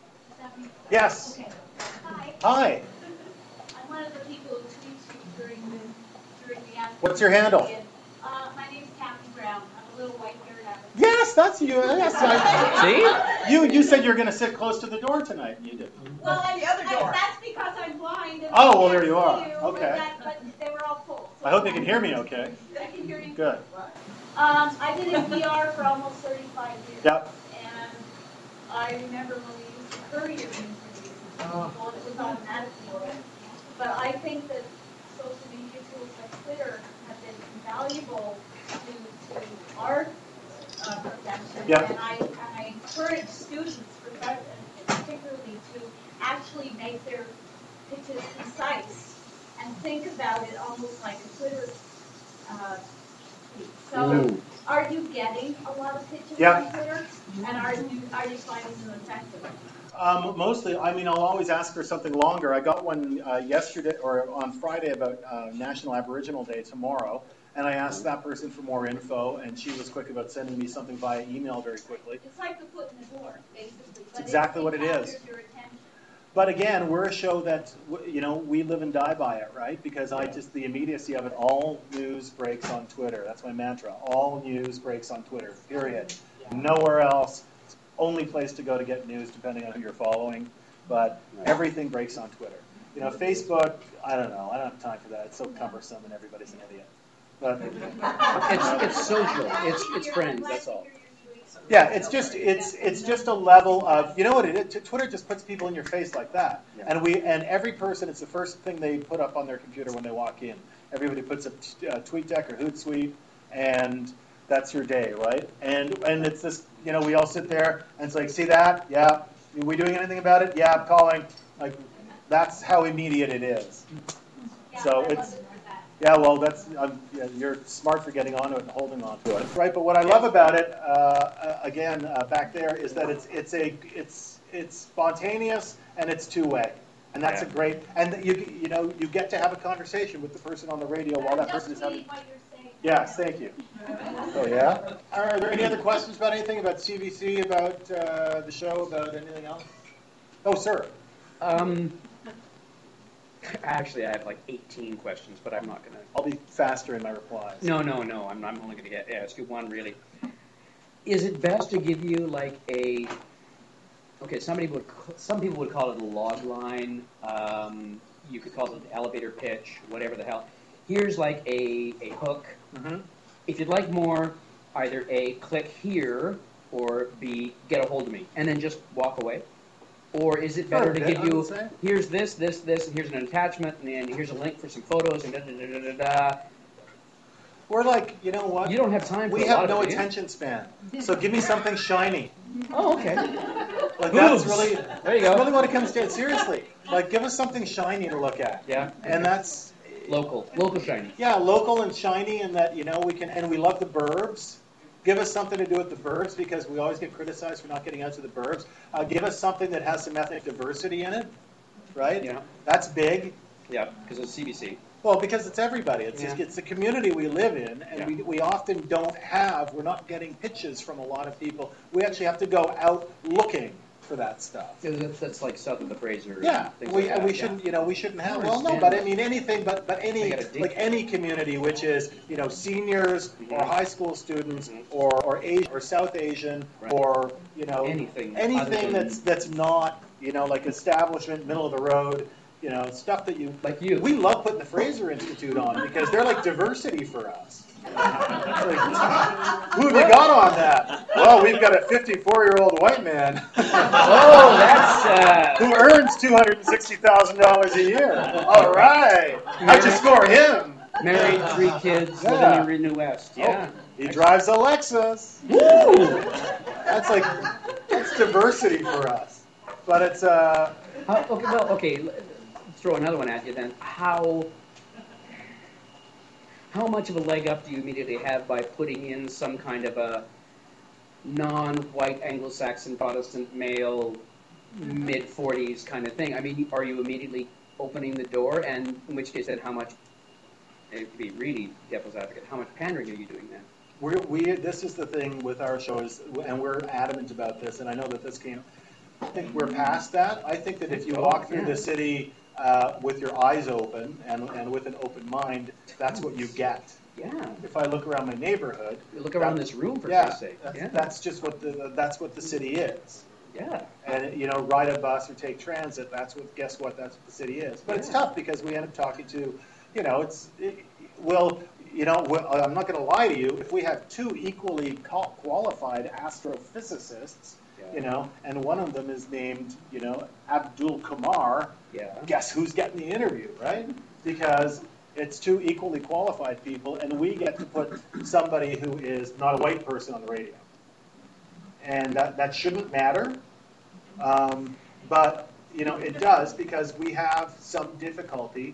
Yes. Okay. Hi. I'm one of the people who tweets you during the afternoon. What's your handle? My name's Kathy Brown. I'm a little white-haired advocate. Yes, that's you. Yes, See? You said you were going to sit close to the door tonight. You did. Well, the other door. That's because I'm blind. And Oh, well, there you are. Okay. But they were all full. So I hope you can hear me okay. I can hear you. Good. I've been in PR for almost 35 years. Yep. And I remember when we used to courier news releases. Well, it was automatic anyway. But I think that social media tools like Twitter have been invaluable to our profession. Yep. And I encourage students, particularly, to actually make their pitches concise and think about it almost like a Twitter tweet. So, are you getting a lot of pitches on Twitter? And are you finding them effective? Mostly, I'll always ask for something longer. I got one yesterday or on Friday about National Aboriginal Day tomorrow, and I asked that person for more info, and she was quick about sending me something via email very quickly. It's like the foot in the door, basically. It's exactly what it is. But again, we're a show that, we live and die by it, right? Because the immediacy of it, all news breaks on Twitter. That's my mantra. All news breaks on Twitter, period. Nowhere else. It's the only place to go to get news, depending on who you're following. But everything breaks on Twitter. Facebook, I don't know. I don't have time for that. It's so cumbersome and everybody's an idiot. But it's social. It's friends. That's all. Yeah, it's just a level of, you know what it is? Twitter just puts people in your face like that, and every person, it's the first thing they put up on their computer when they walk in. Everybody puts a TweetDeck or Hootsuite, and that's your day, right? And it's this, we all sit there and it's like, see that? Yeah. Are we doing anything about it? Yeah, I'm calling. Like, that's how immediate it is. So it's. Yeah, well, you're smart for getting onto it and holding on to it, right? But what I love about it, back there, is that it's spontaneous and it's two-way, and that's a great. And you get to have a conversation with the person on the radio while that person is having. Yes, thank you. Oh yeah. Are there any other questions about anything about CBC, about the show, about anything else? Oh, sir. Actually, I have like 18 questions, but I'm not going to. I'll be faster in my replies. No. I'm only going to ask you one, really. Is it best to give you like some people would call it a log line. You could call it an elevator pitch, whatever the hell. Here's like a hook. Mm-hmm. If you'd like more, either A, click here, or B, get a hold of me, and then just walk away. Or is it better to give you, here's this, and here's an attachment, and here's a link for some photos, and da-da-da-da-da-da. We're like, you know what? You don't have time for We have no attention span. So give me something shiny. Oh, okay. Like that's really, there you go. Really what it comes to. Seriously. Like give us something shiny to look at. Yeah. And that's. Local shiny. Yeah, local and shiny, and that, we can, and we love the burbs. Give us something to do with the burbs, because we always get criticized for not getting out to the burbs. Give us something that has some ethnic diversity in it, right? Yeah. That's big. Yeah, because it's CBC. Well, because it's everybody. It's the community we live in, and we often we're not getting pitches from a lot of people. We actually have to go out looking for that stuff. That's like south of the Fraser. Yeah, we shouldn't have. Well, no, but I mean anything, but any community, which is seniors or high school students or Asian or South Asian or anything that's not like establishment, middle of the road. stuff that you like you. We love putting the Fraser Institute on because they're like diversity for us. Like, who have you got on that? Well, we've got a 54-year-old white man. Oh, that's who earns $260,000 a year. All right, how'd you score him? Married, 3 kids, living in New West. Yeah, he drives a Lexus. Woo! That's diversity for us. But it's okay. Let's throw another one at you then. How much of a leg up do you immediately have by putting in some kind of a non-white Anglo-Saxon Protestant male, mid-40s kind of thing? I mean, are you immediately opening the door? And in which case, then how much, to be really devil's advocate, how much pandering are you doing then? This is the thing with our shows, and we're adamant about this, and I know that this came, I think we're past that. I think that if you walk through the city with your eyes open and with an open mind, that's what you get. Yeah. If I look around my neighborhood, you look around this room for Christ's sake. That's just what that's what the city is. Yeah. And ride a bus or take transit. That's what the city is. But it's tough because we end up talking to, I'm not going to lie to you. If we have 2 equally qualified astrophysicists, and one of them is named, Abdul Kumar, guess who's getting the interview, right? Because it's 2 equally qualified people, and we get to put somebody who is not a white person on the radio. And that shouldn't matter, but, it does because we have some difficulty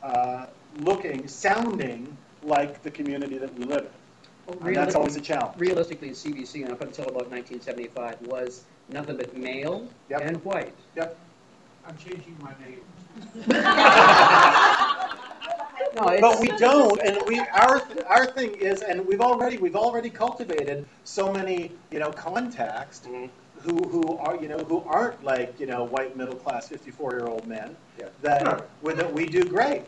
sounding like the community that we live in. And that's always a challenge. Realistically, CBC, up until about 1975, was nothing but male and white. Yep. I'm changing my name. But we don't, and our thing is, and we've already cultivated so many contacts who aren't like white middle class 54-year-old men that we do great.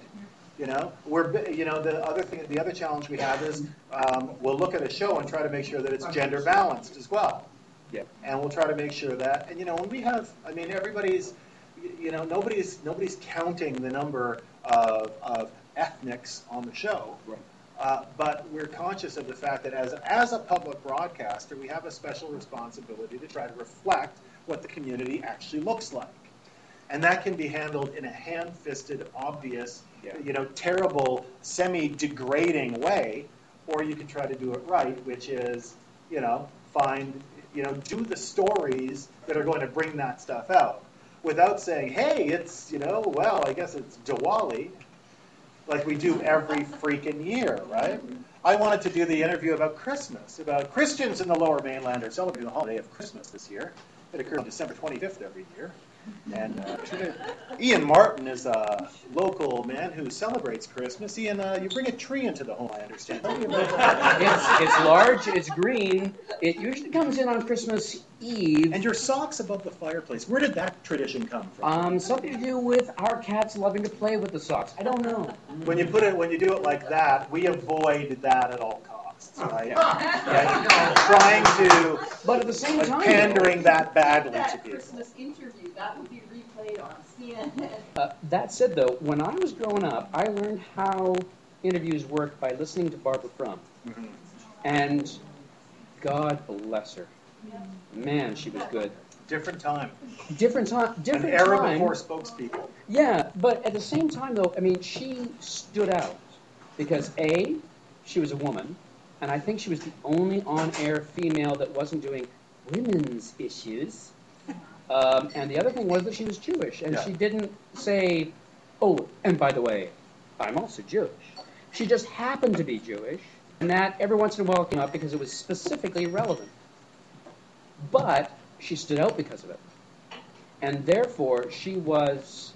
The other challenge we have is we'll look at a show and try to make sure that it's gender balanced as well. Yeah. And we'll try to make sure that, when we have, everybody's, nobody's counting the number of ethnics on the show. Right. But we're conscious of the fact that as a public broadcaster, we have a special responsibility to try to reflect what the community actually looks like. And that can be handled in a hand-fisted, obvious, terrible, semi-degrading way, or you can try to do it right, which is, do the stories that are going to bring that stuff out, without saying, hey, it's, I guess it's Diwali, like we do every freaking year, right? I wanted to do the interview about Christmas, about Christians in the Lower Mainland are celebrating the holiday of Christmas this year. It occurs on December 25th every year. And Ian Martin is a local man who celebrates Christmas. Ian, you bring a tree into the home, I understand. It's large, it's green. It usually comes in on Christmas Eve. And your socks above the fireplace, where did that tradition come from? Something to do with our cats loving to play with the socks. I don't know. When you do it like that, we avoid that at all costs. Right? Trying to, but at the same time, pandering that badly to people. Christmas interview that would be replayed on CNN. That said, though, when I was growing up, I learned how interviews worked by listening to Barbara Frum, and God bless her, man, she was good. Different time. An era before spokespeople. Yeah, but at the same time, though, she stood out because A, she was a woman. And I think she was the only on-air female that wasn't doing women's issues. And the other thing was that she was Jewish. And she didn't say, oh, and by the way, I'm also Jewish. She just happened to be Jewish. And that every once in a while came up because it was specifically relevant. But she stood out because of it. And therefore, she was,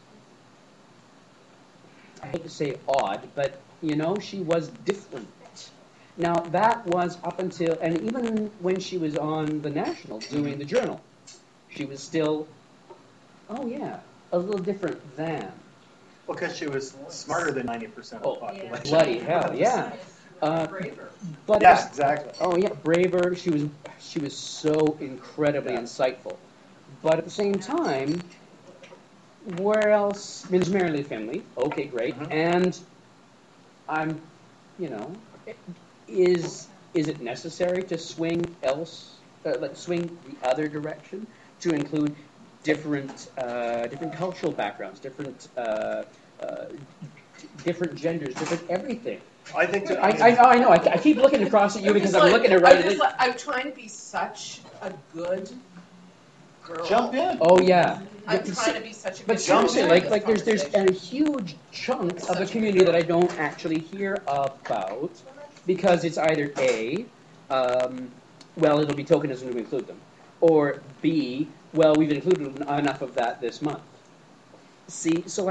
I hate to say odd, but, she was different. Now, that was up until, and even when she was on the National doing the Journal, she was still, a little different than. Well, because she was smarter than 90% of the population. Bloody hell, yeah. Braver. But exactly. Oh, yeah, braver. She was so incredibly insightful. But at the same time, where else? I mean, there's Mary Lou Finley. Okay, great. And I'm, is it necessary to swing swing the other direction to include different cultural backgrounds, different genders, different everything? I think. I know. I keep looking across at you because I'm looking at right. I'm trying to be such a good girl. Jump in. Oh yeah. I'm trying to be such a good. But seriously, like there's a huge chunk of the community that I don't actually hear about because it's either A, well, it'll be tokenism to include them, or B, well, we've included enough of that this month. See, so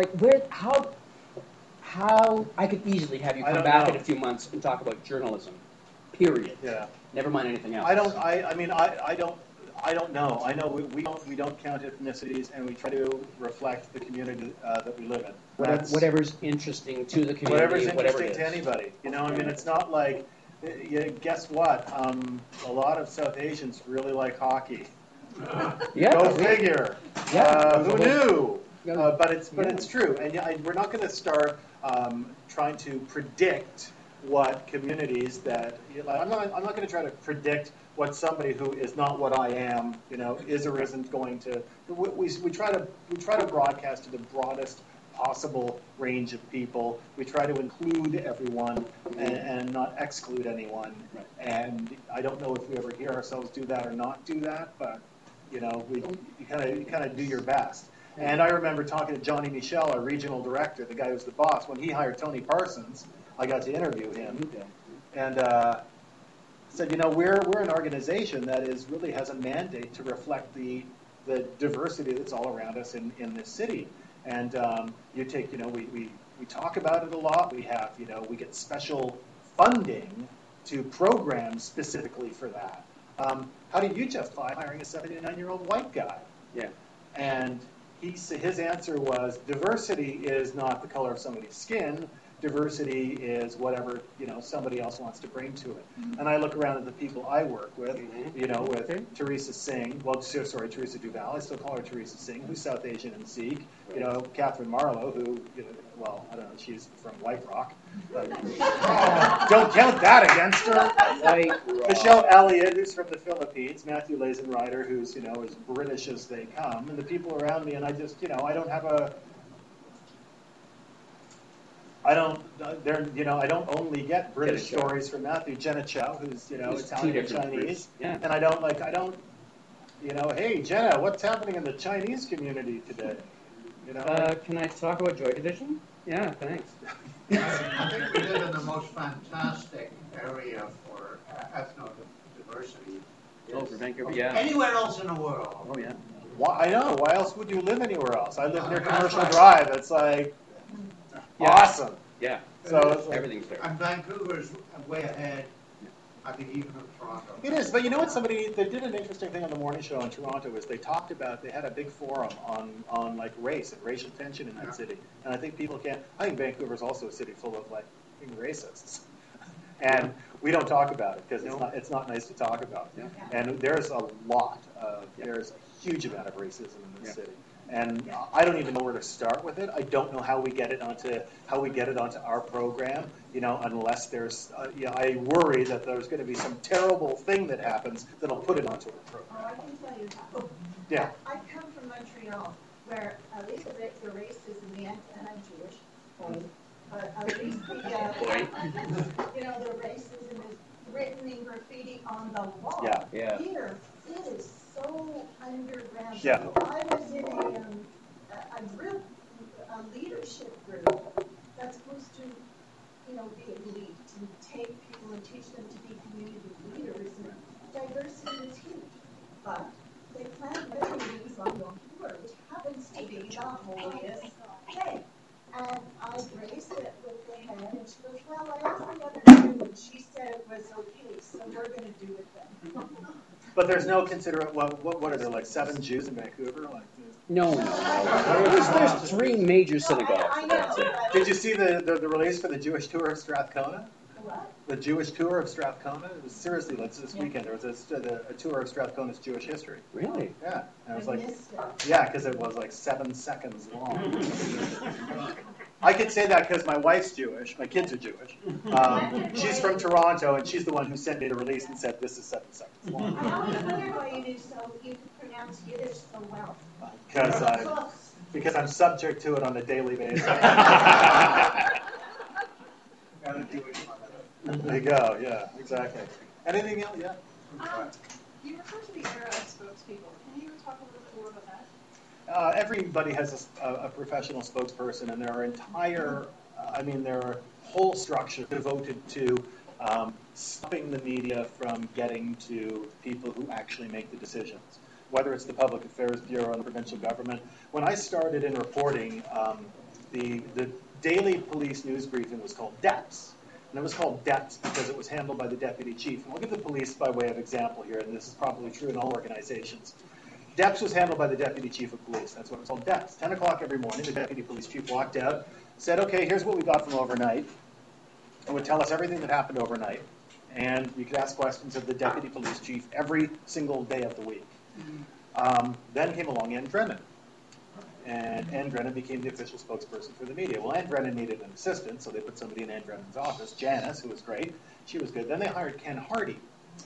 how I could easily have you come back in a few months and talk about journalism, period. Yeah. Never mind anything else. I don't know. I know we don't count ethnicities, and we try to reflect the community that we live in. Whatever's interesting to the community, whatever's interesting whatever to anybody. I mean, it's not like, guess what? A lot of South Asians really like hockey. Go figure. Yeah. Who knew? But it's true, and we're not going to start trying to predict what communities that I'm not going to try to predict what somebody who is not what I am, is or isn't going to. We try to broadcast to the broadest possible range of people. We try to include everyone and not exclude anyone. Right. And I don't know if we ever hear ourselves do that or not do that, but you kind of do your best. And I remember talking to Johnny Michel, our regional director, the guy who's the boss, when he hired Tony Parsons. I got to interview him, and said, we're an organization that really has a mandate to reflect the diversity that's all around us in this city. And you take, we talk about it a lot. We have, we get special funding to programs specifically for that. How do you justify hiring a 79-year-old white guy? Yeah. And his answer was, diversity is not the color of somebody's skin. Diversity is whatever somebody else wants to bring to it. Mm-hmm. And I look around at the people I work with, with Teresa Singh. Well, sorry, Teresa Duval. I still call her Teresa Singh, who's South Asian and Sikh. Catherine Marlowe, who well, I don't know, she's from White Rock. But don't count that against her. Michelle Elliott, who's from the Philippines. Matthew Lazenrider, who's as British as they come. And the people around me, and I just I don't have a. I don't only get British stories from Matthew. Jenna Chow, who's Italian and Chinese, and I don't. Hey Jenna, what's happening in the Chinese community today? Can I talk about Joy Division? Yeah, thanks. I think we live in the most fantastic area for ethno-diversity. Oh, for Vancouver, yeah. Anywhere else in the world. Oh, yeah. I know. Why else would you live anywhere else? I live near Commercial Drive. It's like awesome. Yeah. So everything's there. And Vancouver's way ahead. I think even of Toronto. It is, but you know what? Somebody they did an interesting thing on the morning show in Toronto is they talked about they had a big forum on like race and racial tension in that city, and I think people can't. I think Vancouver's also a city full of like racists, and we don't talk about it because it's not nice to talk about. Yeah. And there's a lot of there's a huge amount of racism in this city. And I don't even know where to start with it. I don't know how we get it onto our program. Unless there's, I worry that there's going to be some terrible thing that happens that'll put it onto our program. I can tell you. Yeah. I come from Montreal, where at least the race is in the end, and I'm Jewish. At least the racism is written in graffiti on the wall. Yeah. Yeah. Here, it is so underground. Yeah. I was in a group, a leadership group that's supposed to, be a lead, to take people and teach them to be community leaders. And diversity is huge, but they plan many meetings on Vancouver, which happens to be the holiest day. And I raised it with the head, and she goes, "Well, I asked the other two, and she said it was okay, so we're going to do it then." But there's no what are there, like 7 Jews in Vancouver? No. There's 3 major synagogues. I know. Did you see the release for the Jewish tour of Strathcona? What? The Jewish tour of Strathcona. It was seriously, this weekend there was a tour of Strathcona's Jewish history. Really? Yeah. And it was yeah, because it was like 7 seconds long. I could say that because my wife's Jewish, my kids are Jewish. She's from Toronto, and she's the one who sent me the release and said this is 7 seconds long. I always wondered why you could pronounce Yiddish so well. Because I'm subject to it on a daily basis. And a Jewish mother. There you go. Yeah, exactly. Anything else? Yeah. You refer to the era of spokespeople. Can you talk a little bit more about that? Everybody has a professional spokesperson, and there are there are whole structures devoted to stopping the media from getting to people who actually make the decisions, whether it's the Public Affairs Bureau and the provincial government. When I started in reporting, the daily police news briefing was called DEPS. And it was called DEPS because it was handled by the deputy chief. And I'll give the police by way of example here, and this is probably true in all organizations. DEPS was handled by the deputy chief of police. That's what it was called, DEPS. 10 o'clock every morning, the deputy police chief walked out, said, okay, here's what we got from overnight, and would tell us everything that happened overnight. And you could ask questions of the deputy police chief every single day of the week. Then came along Ann Drennan. And Ann Drennan became the official spokesperson for the media. Well, Ann Drennan needed an assistant, so they put somebody in Ann Drennan's office, Janice, who was great. She was good. Then they hired Ken Hardy,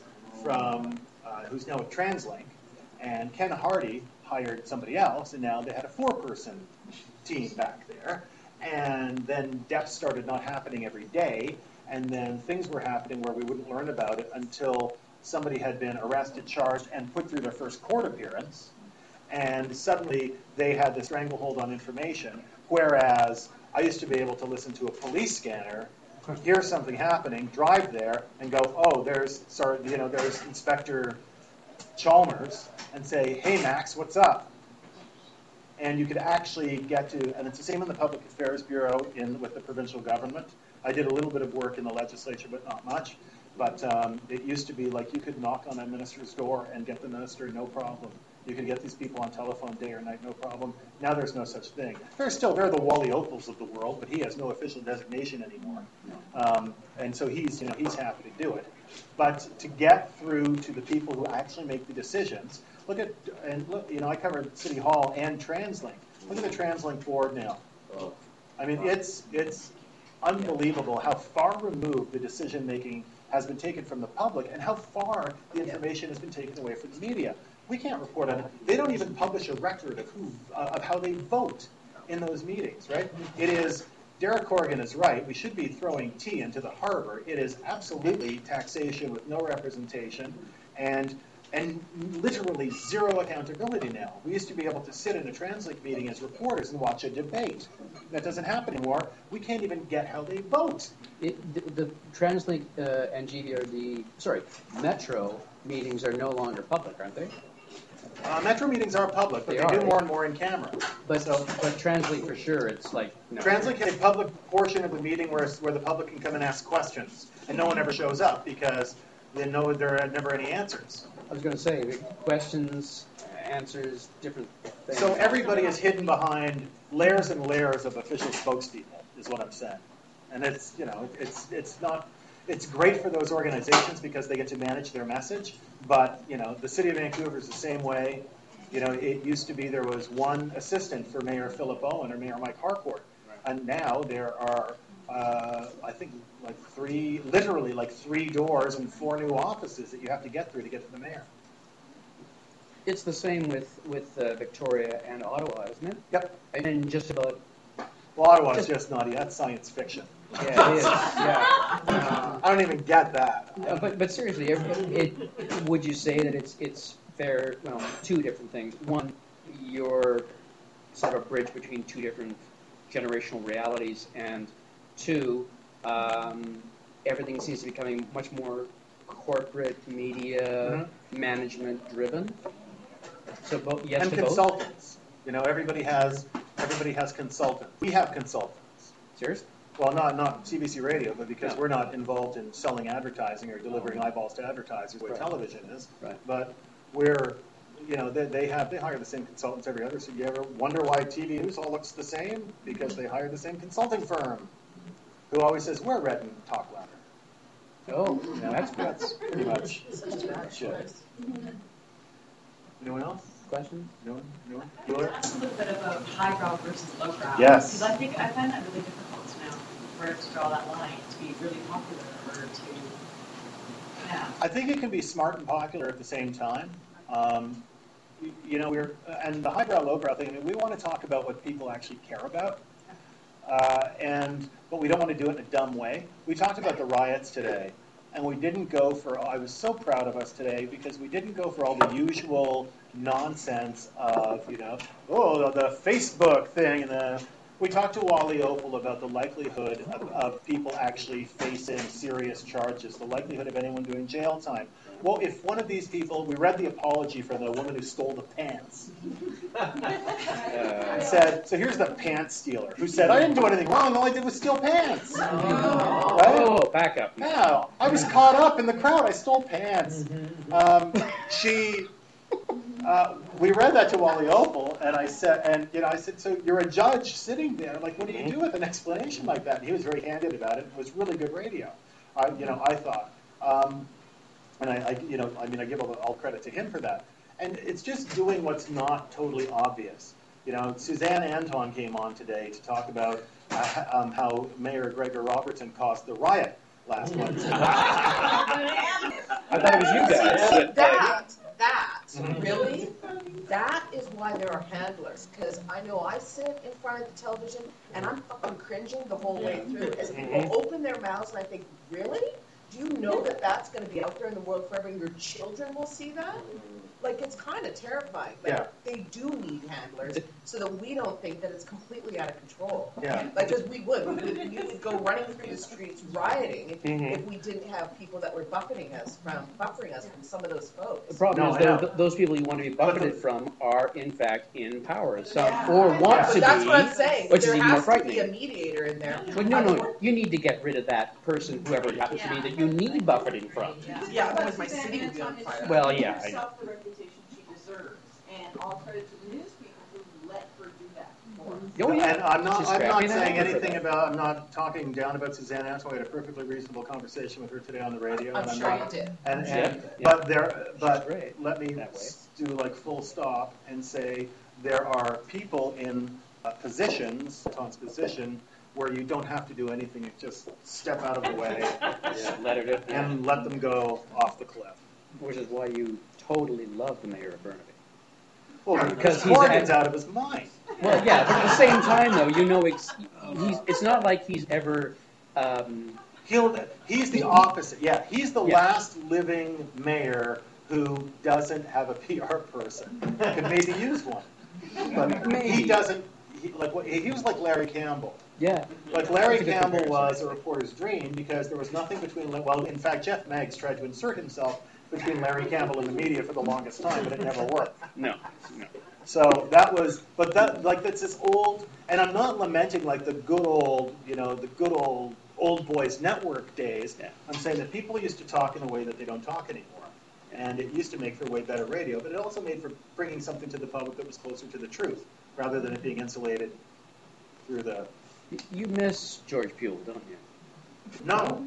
who's now at TransLink. And Ken Hardy hired somebody else, and now they had a 4-person team back there. And then DEPS started not happening every day, and then things were happening where we wouldn't learn about it until somebody had been arrested, charged, and put through their first court appearance. And suddenly they had this stranglehold on information, whereas I used to be able to listen to a police scanner, hear something happening, drive there, and go, oh, there's Inspector Chalmers, and say, hey, Max, what's up? And you could actually get to, and it's the same in the Public Affairs Bureau with the provincial government. I did a little bit of work in the legislature, but not much. But it used to be like you could knock on a minister's door and get the minister, no problem. You could get these people on telephone day or night, no problem. Now there's no such thing. They're the Wally Opals of the world, but he has no official designation anymore. And so he's happy to do it. But to get through to the people who actually make the decisions, I covered City Hall and TransLink. Look at the TransLink board now. I mean, it's unbelievable how far removed the decision making has been taken from the public and how far the information has been taken away from the media. We can't report on it. They don't even publish a record of how they vote in those meetings, right? It is, Derek Corrigan is right. We should be throwing tea into the harbor. It is absolutely taxation with no representation and literally zero accountability now. We used to be able to sit in a TransLink meeting as reporters and watch a debate. That doesn't happen anymore. We can't even get how they vote. The TransLink and Metro meetings are no longer public, aren't they? Metro meetings are public, but they do more and more in camera. But TransLink for sure, it's like no. TransLink has a public portion of the meeting where the public can come and ask questions, and no one ever shows up because they know there are never any answers. I was going to say questions, answers, different things. So everybody is hidden behind layers and layers of official spokespeople, is what I'm saying. And it's not. It's great for those organizations because they get to manage their message, but the city of Vancouver is the same way. It used to be there was one assistant for Mayor Philip Owen or Mayor Mike Harcourt, and now there are I think three doors and 4 new offices that you have to get through to get to the mayor. It's the same with Victoria and Ottawa, isn't it? Yep. And just about. Well, Ottawa's just naughty. That's science fiction. Yeah, it is. Yeah. I don't even get that. But seriously, would you say that it's fair? Well, 2 different things. One, you're sort of a bridge between 2 different generational realities, and 2, everything seems to be becoming much more corporate media management driven. So both, yes and to consultants. Both? Everybody has consultants. We have consultants. Serious? Well, not CBC Radio, but because we're not involved in selling advertising or delivering eyeballs to advertisers, where television is. Right. But we're, they hire the same consultants every other. So you ever wonder why TV news all looks the same? Because they hire the same consulting firm, who always says we're red and talk louder. Oh, Yeah, that's pretty much it. Anyone else? Questions? No one? Can you talk a little bit about highbrow versus lowbrow? Yes. Because I find that really difficult to know where to draw that line to be really popular or to, yeah. I think it can be smart and popular at the same time. And the highbrow, lowbrow thing, I mean, we want to talk about what people actually care about. But we don't want to do it in a dumb way. We talked about the riots today, and we didn't go for, I was so proud of us today because we didn't go for all the usual nonsense of, the Facebook thing. We talked to Wally Opal about the likelihood of people actually facing serious charges, the likelihood of anyone doing jail time. Well, if one of these people, we read the apology for the woman who stole the pants. Said, so here's the pants stealer who said, I didn't do anything wrong, all I did was steal pants. Right? Oh, back up. Yeah, I was caught up in the crowd, I stole pants. We read that to Wally Opal, and I said, so you're a judge sitting there, like, what do you do with an explanation like that? And he was very candid about it. It was really good radio, I thought. And I give all credit to him for that. And it's just doing what's not totally obvious. Suzanne Anton came on today to talk about how Mayor Gregor Robertson caused the riot last Wednesday. I thought it was you guys. Really? That is why there are handlers. Because I know I sit in front of the television and I'm fucking cringing the whole way through as people open their mouths and I think, really? Do you know that that's going to be out there in the world forever and your children will see that? Like, it's kind of terrifying. Like, they do need handlers so that we don't think that it's completely out of control. Yeah. Like, because we would go running through the streets rioting if we didn't have people that were buffering us from some of those folks. The problem is those people you want to be buffeted from are, in fact, in power. Or want to be. That's what I'm saying. Which is there even more has to frightening. be a mediator in there. Well, no. You need to get rid of that person, whoever it happens to be, that you need buffeting from. Yeah, otherwise my city would be on fire. Well, yeah. Herself the reputation she deserves, and all credit to the news people who let her do that for us. Oh, yeah. And I'm not saying anything about, I'm not talking down about Suzanne Anton. We had a perfectly reasonable conversation with her today on the radio. I'm sure you did. But let me do like full stop and say there are people in positions, Tom's position, where you don't have to do anything, you just step out of the way and let them go off the cliff. Which is why you totally love the mayor of Burnaby. Well, because he gets out of his mind. Well, yeah, but at the same time, though, it's not like he's ever... He's the opposite. Yeah, he's the last living mayor who doesn't have a PR person. Could maybe use one. But he doesn't... He was like Larry Campbell. Yeah. Like Larry Campbell was a reporter's dream because there was nothing between... Well, in fact, Jeff Meggs tried to insert himself between Larry Campbell and the media for the longest time, but it never worked. No. So that's this old... And I'm not lamenting like the good old old boys network days. Yeah. I'm saying that people used to talk in a way that they don't talk anymore. And it used to make for way better radio, but it also made for bringing something to the public that was closer to the truth, rather than it being insulated through the... You miss George Pule, don't you? No.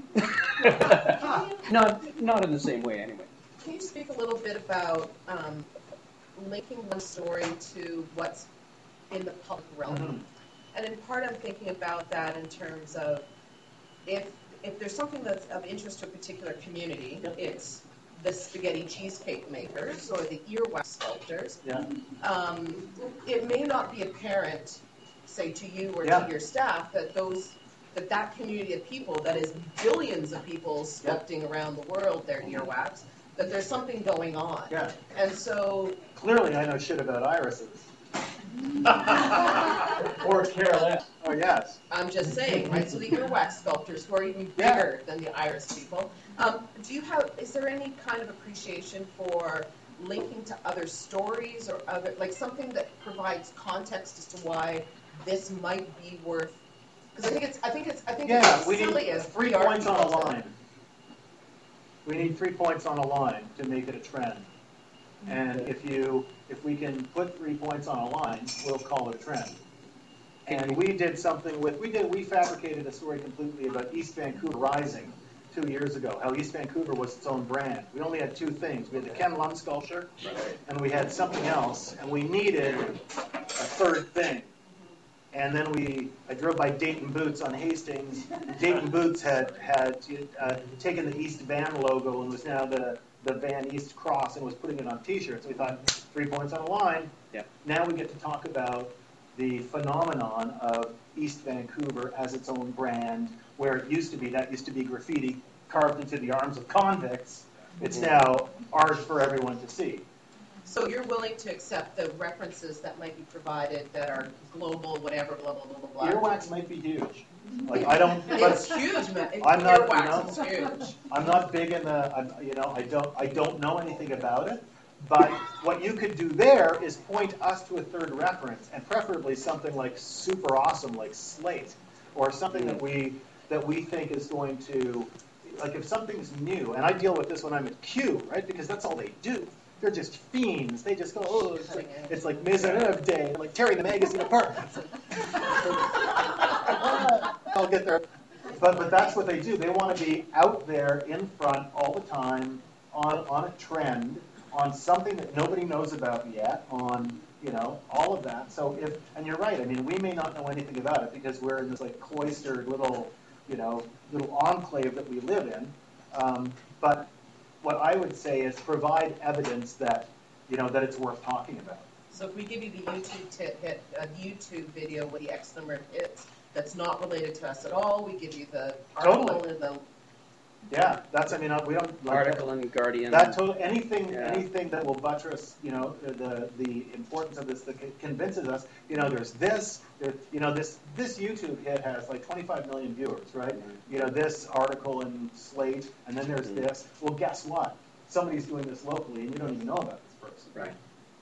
Not in the same way, anyway. Can you speak a little bit about linking one story to what's in the public realm? Mm-hmm. And in part, I'm thinking about that in terms of if there's something that's of interest to a particular community, it's the spaghetti cheesecake makers or the earwax sculptors. Yeah. It may not be apparent, say, to you or to your staff that community of people, that is billions of people sculpting around the world their earwax, that there's something going on. Yeah. And so... Clearly I know shit about irises. Or Carolyn. Oh, yes. I'm just saying, right? So the earwax sculptors who are even bigger than the iris people. Is there any kind of appreciation for linking to other stories or other, like something that provides context as to why this might be worth? Because I think it's silly as 3 points on a line. We need 3 points on a line to make it a trend. And if we can put 3 points on a line, we'll call it a trend. And we did something we fabricated a story completely about East Vancouver Rising 2 years ago, how East Vancouver was its own brand. We only had two things. We had the Ken Lum sculpture, and we had something else, and we needed a third thing. And then I drove by Dayton Boots on Hastings. Dayton Boots had taken the East Van logo and was now the Van East Cross and was putting it on T-shirts. We thought, 3 points on a line. Yep. Now we get to talk about the phenomenon of East Vancouver as its own brand, where it used to be graffiti carved into the arms of convicts. It's now art for everyone to see. So you're willing to accept the references that might be provided that are global, whatever, blah, blah, blah, blah, blah. Earwax might be huge. Like I don't. It's huge, man. I'm not. Earwax is huge. I'm not big in the. I don't know anything about it. But what you could do there is point us to a third reference, and preferably something like super awesome, like Slate, or something that we think is going to, like if something's new. And I deal with this when I'm at Q, right? Because that's all they do. They're just fiends. They just go, oh, it's like Maisonneuve Day, like tearing the magazine apart. I'll get there. But that's what they do. They want to be out there in front all the time on a trend, on something that nobody knows about yet, on all of that. So and you're right. I mean, we may not know anything about it because we're in this like cloistered little enclave that we live in. But what I would say is provide evidence that that it's worth talking about. So if we give you the YouTube video with the X number of hits that's not related to us at all, we give you the article in the. Yeah, that's. I mean, we don't article in Guardian. That anything that will buttress the importance of this, that convinces us. There's this. This YouTube hit has like 25 million viewers, right? This article in Slate, and then there's this. Well, guess what? Somebody's doing this locally, and you don't even know about this person, right?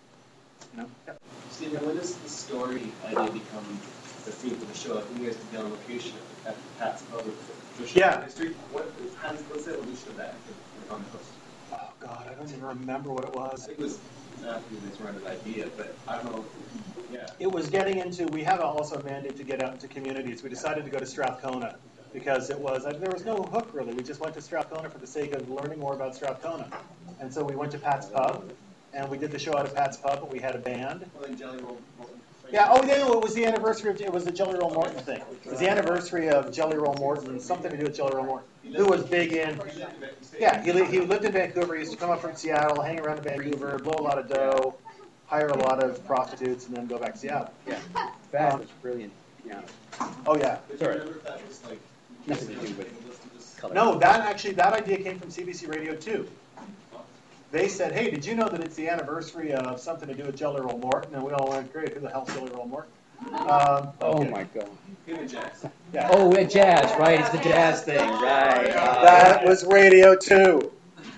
Yeah. Stephen, when does the story idea become the theme for the show? I think you guys did be on location at Pat's Pub for show history. What's the evolution of that on the host? Oh God, I don't even remember what it was. I think it was after this random idea, but I don't know. Yeah. It was getting into. We have also a mandate to get out into communities. We decided to go to Strathcona because there was no hook really. We just went to Strathcona for the sake of learning more about Strathcona, and so we went to Pat's Pub. And we did the show out of Pat's Pub, but we had a band. Well, Jelly Roll Morton. Yeah, it was the anniversary it was the Jelly Roll Morton thing. It was the anniversary of Jelly Roll Morton, something to do with Jelly Roll Morton. Who was big in, he lived in Vancouver, he used to come up from Seattle, hang around in Vancouver, blow a lot of dough, hire a lot of prostitutes, and then go back to Seattle. Yeah, that was brilliant. Yeah. Oh, yeah. Sorry. Nothing to do with color. No, that idea came from CBC Radio 2. They said, hey, did you know that it's the anniversary of something to do with Jelly Roll Morton? And we all went, great, who the hell's Jelly Roll Morton? Oh, my God. Jazz. Yeah. Oh, jazz, right, it's the jazz thing, right. That was Radio 2.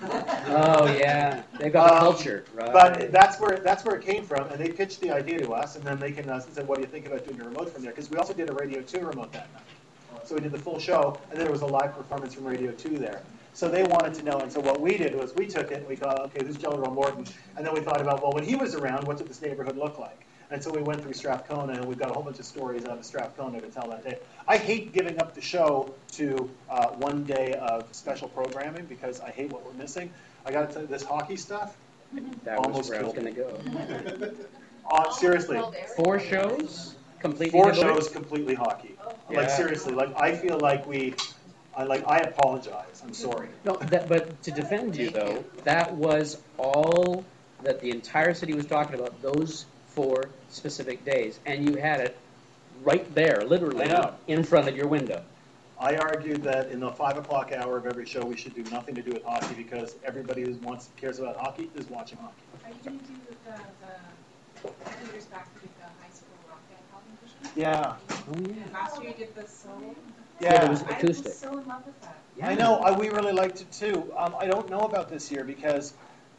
Oh, yeah, they've got the culture, right. But that's where it came from, and they pitched the idea to us, and then they came to us and said, what do you think about doing a remote from there? Because we also did a Radio 2 remote that night. So we did the full show, and then there was a live performance from Radio 2 there. So they wanted to know, and so what we did was we took it and we thought, okay, who's Jelly Roll Morton? And then we thought about, well, when he was around, what did this neighborhood look like? And so we went through Strathcona, and we've got a whole bunch of stories out of Strathcona to tell that day. I hate giving up the show to one day of special programming because I hate what we're missing. I got to tell you, this hockey stuff was where I was going to go. Seriously. 4 shows? Completely 4 shows completely hockey. Yeah. Like, seriously, like I feel like I apologize. I'm sorry. No, but to defend you, though, that was all that the entire city was talking about, those 4 specific days. And you had it right there, literally, in front of your window. I argued that in the 5 o'clock hour of every show, we should do nothing to do with hockey because everybody who cares about hockey is watching hockey. Are you going to do the 2 years back, we did the high school rock band competition? Yeah. And last year you did the solo. Yeah, it was acoustic. I was so in love with that. Yeah. I know. We really liked it too. I don't know about this year because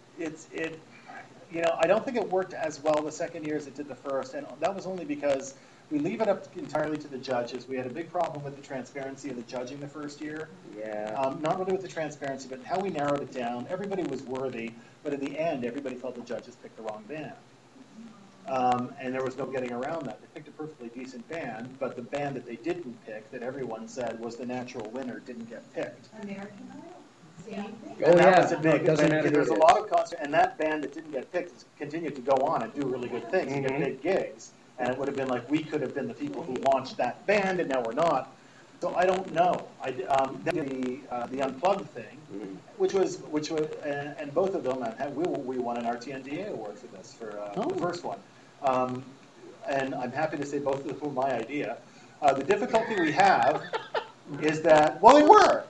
I don't think it worked as well the second year as it did the first, and that was only because we leave it up entirely to the judges. We had a big problem with the transparency of the judging the first year. Yeah. Not really with the transparency, but how we narrowed it down. Everybody was worthy, but in the end, everybody felt the judges picked the wrong band. and there was no getting around that. They picked a perfectly decent band, but the band that they didn't pick, that everyone said was the natural winner, didn't get picked. American Idol. Same thing. And that was a big, It doesn't matter there's who a it lot of concerts, and that band that didn't get picked has continued to go on and do really good things and get big gigs. And it would have been like we could have been the people who launched that band, and now we're not. So I don't know. The Unplugged thing, which was, and both of them, we won an RTNDA award for this for the first one, and I'm happy to say both of them were my idea. The difficulty we have is that they were.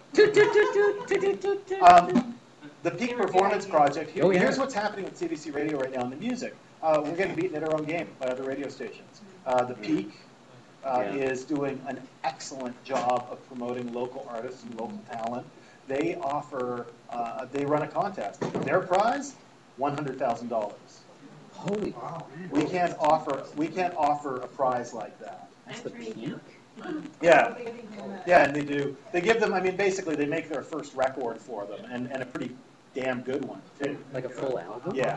The Peak Performance Project. Here's what's happening at CBC Radio right now in the music. We're getting beaten at our own game by other radio stations. The Peak is doing an excellent job of promoting local artists and local talent. They offer, they run a contest. Their prize, $100,000. Holy wow! We can't offer a prize like that. That's the Peak. Yeah, and they do. They give them. I mean, basically, they make their first record for them, and a pretty damn good one too. Like a full album. Yeah.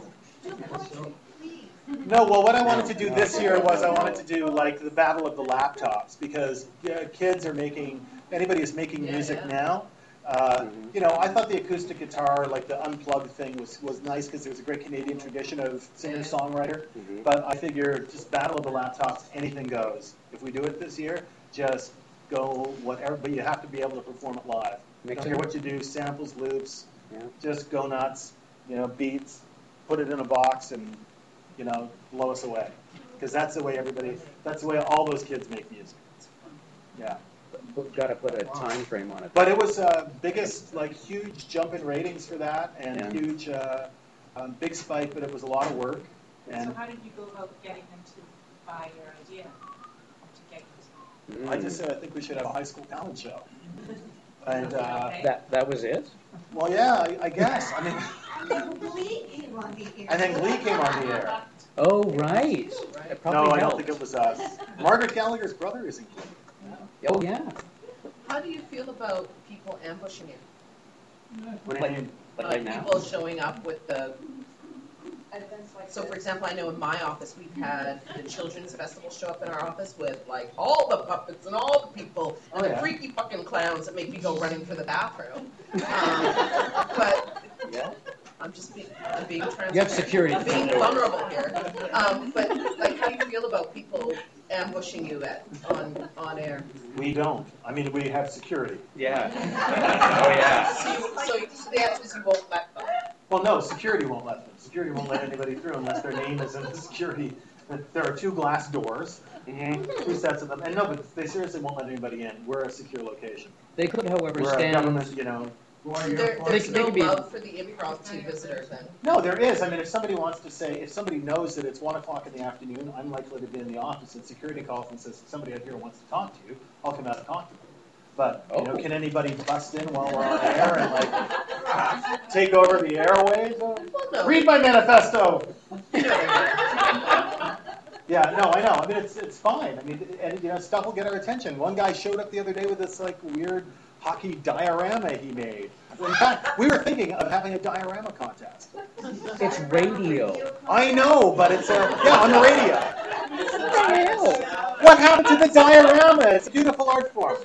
No, well, what I wanted to do this year was I wanted to do like the battle of the laptops, because kids are making, anybody who's making music now, you know, I thought the acoustic guitar, like the Unplugged thing was nice because there's a great Canadian tradition of singer-songwriter, but I figure just battle of the laptops, anything goes. If we do it this year, just go whatever, but you have to be able to perform it live. Don't care what you do, samples, loops, just go nuts, you know, beats, put it in a box and, you know, blow us away. Because that's the way that's the way all those kids make music. Yeah. We've got to put a time frame on it. But it was biggest, like, huge jump in ratings for that, and huge, big spike, but it was a lot of work. And so how did you go about getting them to buy your idea? To get I just said I think we should have a high school talent show. And that was it? Well, yeah, I guess. I mean, And then Glee came on the air. And then Glee came on the air. Oh, right. No, I don't think it was us. Margaret Gallagher's brother is in Glee. Yeah. Oh, yeah. How do you feel about people ambushing you? What do you mean? Like now? People showing up with the... So, for example, I know in my office we've had the Children's Festival show up in our office with, like, all the puppets and all the people and the freaky fucking clowns that make me go running for the bathroom. But I'm just being transparent. You have security. I'm being vulnerable here. But, like, how do you feel about people ambushing you on air? We don't. I mean, we have security. Yeah. Oh, yeah. So the answer is you won't let them. Well, no, security won't let them. Security won't let anybody through unless their name is in the security. There are 2 glass doors, 2 sets of them. And no, but they seriously won't let anybody in. We're a secure location. They could, however, We're stand... a government, you know... There's no love for the impromptu visitor, then? No, there is. I mean, if somebody wants to say, if somebody knows that it's 1 o'clock in the afternoon, I'm likely to be in the office, and security calls and says, somebody out here wants to talk to you, I'll come out and talk to them. But, you know, can anybody bust in while we're on air and, like, take over the airwaves? Read my manifesto! Yeah, no, I know. I mean, it's fine. I mean, and, you know, stuff will get our attention. One guy showed up the other day with this, like, weird hockey diorama he made. In fact, we were thinking of having a diorama contest. It's radio. I know, but it's on the radio. What happened to the diorama? It's a beautiful art form.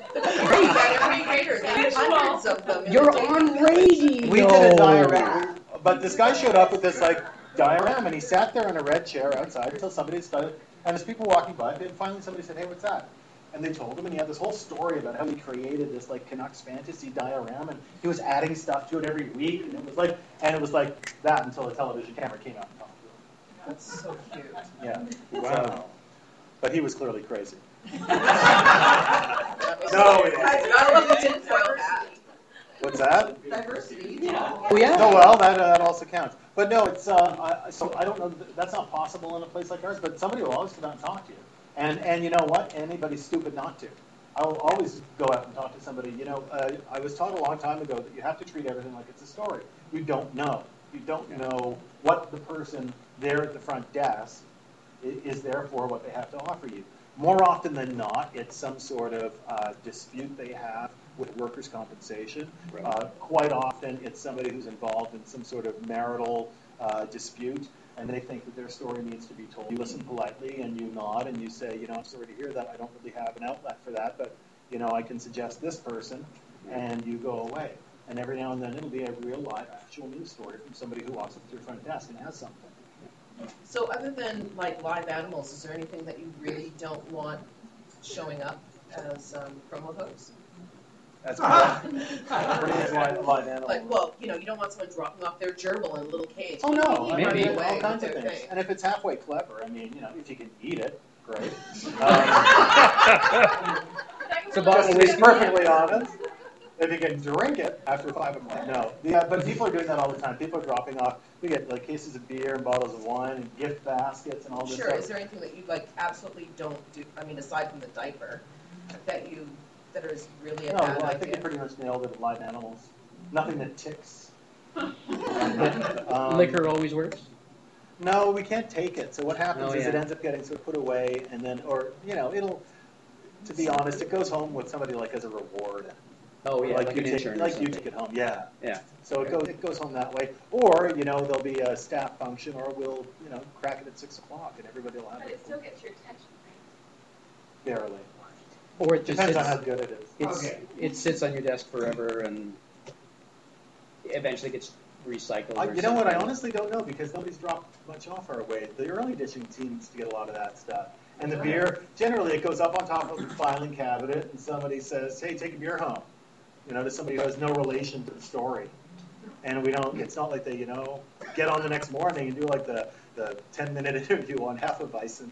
You're on radio. We did a diorama, but this guy showed up with this like diorama, and he sat there in a red chair outside until somebody started, and there's people walking by, and finally somebody said, "Hey, what's that?" And they told him, and he had this whole story about how he created this like Canucks fantasy diorama, and he was adding stuff to it every week, and it was like that until the television camera came out and talked to him. That's so cute. Yeah. Wow. So, but he was clearly crazy. No, I love the tinfoil hat. What's that? Diversity. Oh, yeah. Oh, well, that also counts. But no, it's so I don't know. That's not possible in a place like ours. But somebody will always come out and talk to you. And you know what? Anybody's stupid not to. I will always go out and talk to somebody. You know, I was taught a long time ago that you have to treat everything like it's a story. You don't know. You don't know what the person there at the front desk is there for, what they have to offer you. More often than not, it's some sort of dispute they have with workers' compensation. Right. Quite often, it's somebody who's involved in some sort of marital dispute. and they think that their story needs to be told. You listen politely and you nod and you say, I'm sorry to hear that. I don't really have an outlet for that, but, I can suggest this person, and you go away. And every now and then it'll be a real live, actual news story from somebody who walks up to your front desk and has something. So other than like live animals, is there anything that you really don't want showing up as promo hooks? That's correct. Live animals. Like, you don't want someone dropping off their gerbil in a little cage. Oh no, maybe all kinds of things. And if it's halfway clever, if you can eat it, great. To be perfectly honest. If you can drink it after 5 o'clock, no. Yeah, but people are doing that all the time. People are dropping off. We get like cases of beer and bottles of wine and gift baskets and all this stuff. Sure. Is there anything that you absolutely don't do? I mean, aside from the diaper, that is really a bad idea? I think you pretty much nailed it with live animals. Nothing that ticks. Liquor always works? No, we can't take it. So what happens is it ends up getting sort of put away, and then, it'll. To be honest, it goes home with somebody as a reward. Oh yeah, like you take it home. Yeah. Yeah. So it goes home that way, or there'll be a staff function, or we'll crack it at 6 o'clock, and everybody will have it. But it still gets your attention, right? Barely. Or it just depends on how good it is. It sits on your desk forever, and eventually gets recycled. You know what? I honestly don't know because nobody's dropped much off our way. The early dishing seems to get a lot of that stuff. And the beer, generally, it goes up on top of the filing cabinet, and somebody says, "Hey, take a beer home." To somebody who has no relation to the story. And it's not like they, get on the next morning and do the 10-minute interview on Hefeweizen.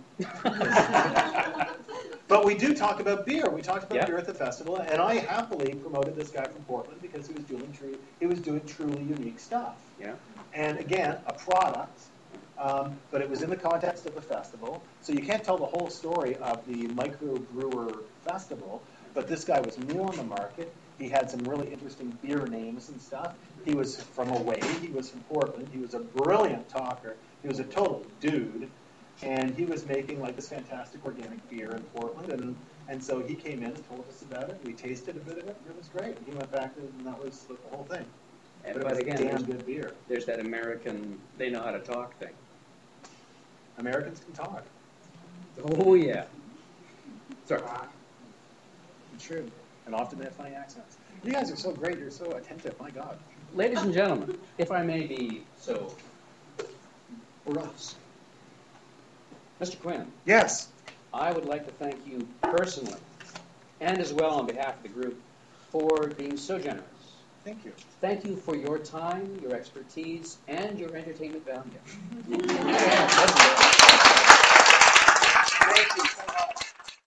But we do talk about beer. We talked about beer at the festival, and I happily promoted this guy from Portland because he was doing truly unique stuff. Yeah. And again, a product, but it was in the context of the festival. So you can't tell the whole story of the microbrewer festival, but this guy was new on the market. He had some really interesting beer names and stuff. He was from away. He was from Portland. He was a brilliant talker. He was a total dude. And he was making this fantastic organic beer in Portland. And so he came in and told us about it. We tasted a bit of it. It was great. He went back and that was the whole thing. But again, damn good beer. There's that American, they know how to talk thing. Americans can talk. Oh, yeah. Sorry. It's true. And often they have funny accents. You guys are so great. You're so attentive. My God. Ladies and gentlemen, if I may be so rough. Mr. Quinn. Yes. I would like to thank you personally, and as well on behalf of the group, for being so generous. Thank you. Thank you for your time, your expertise, and your entertainment value.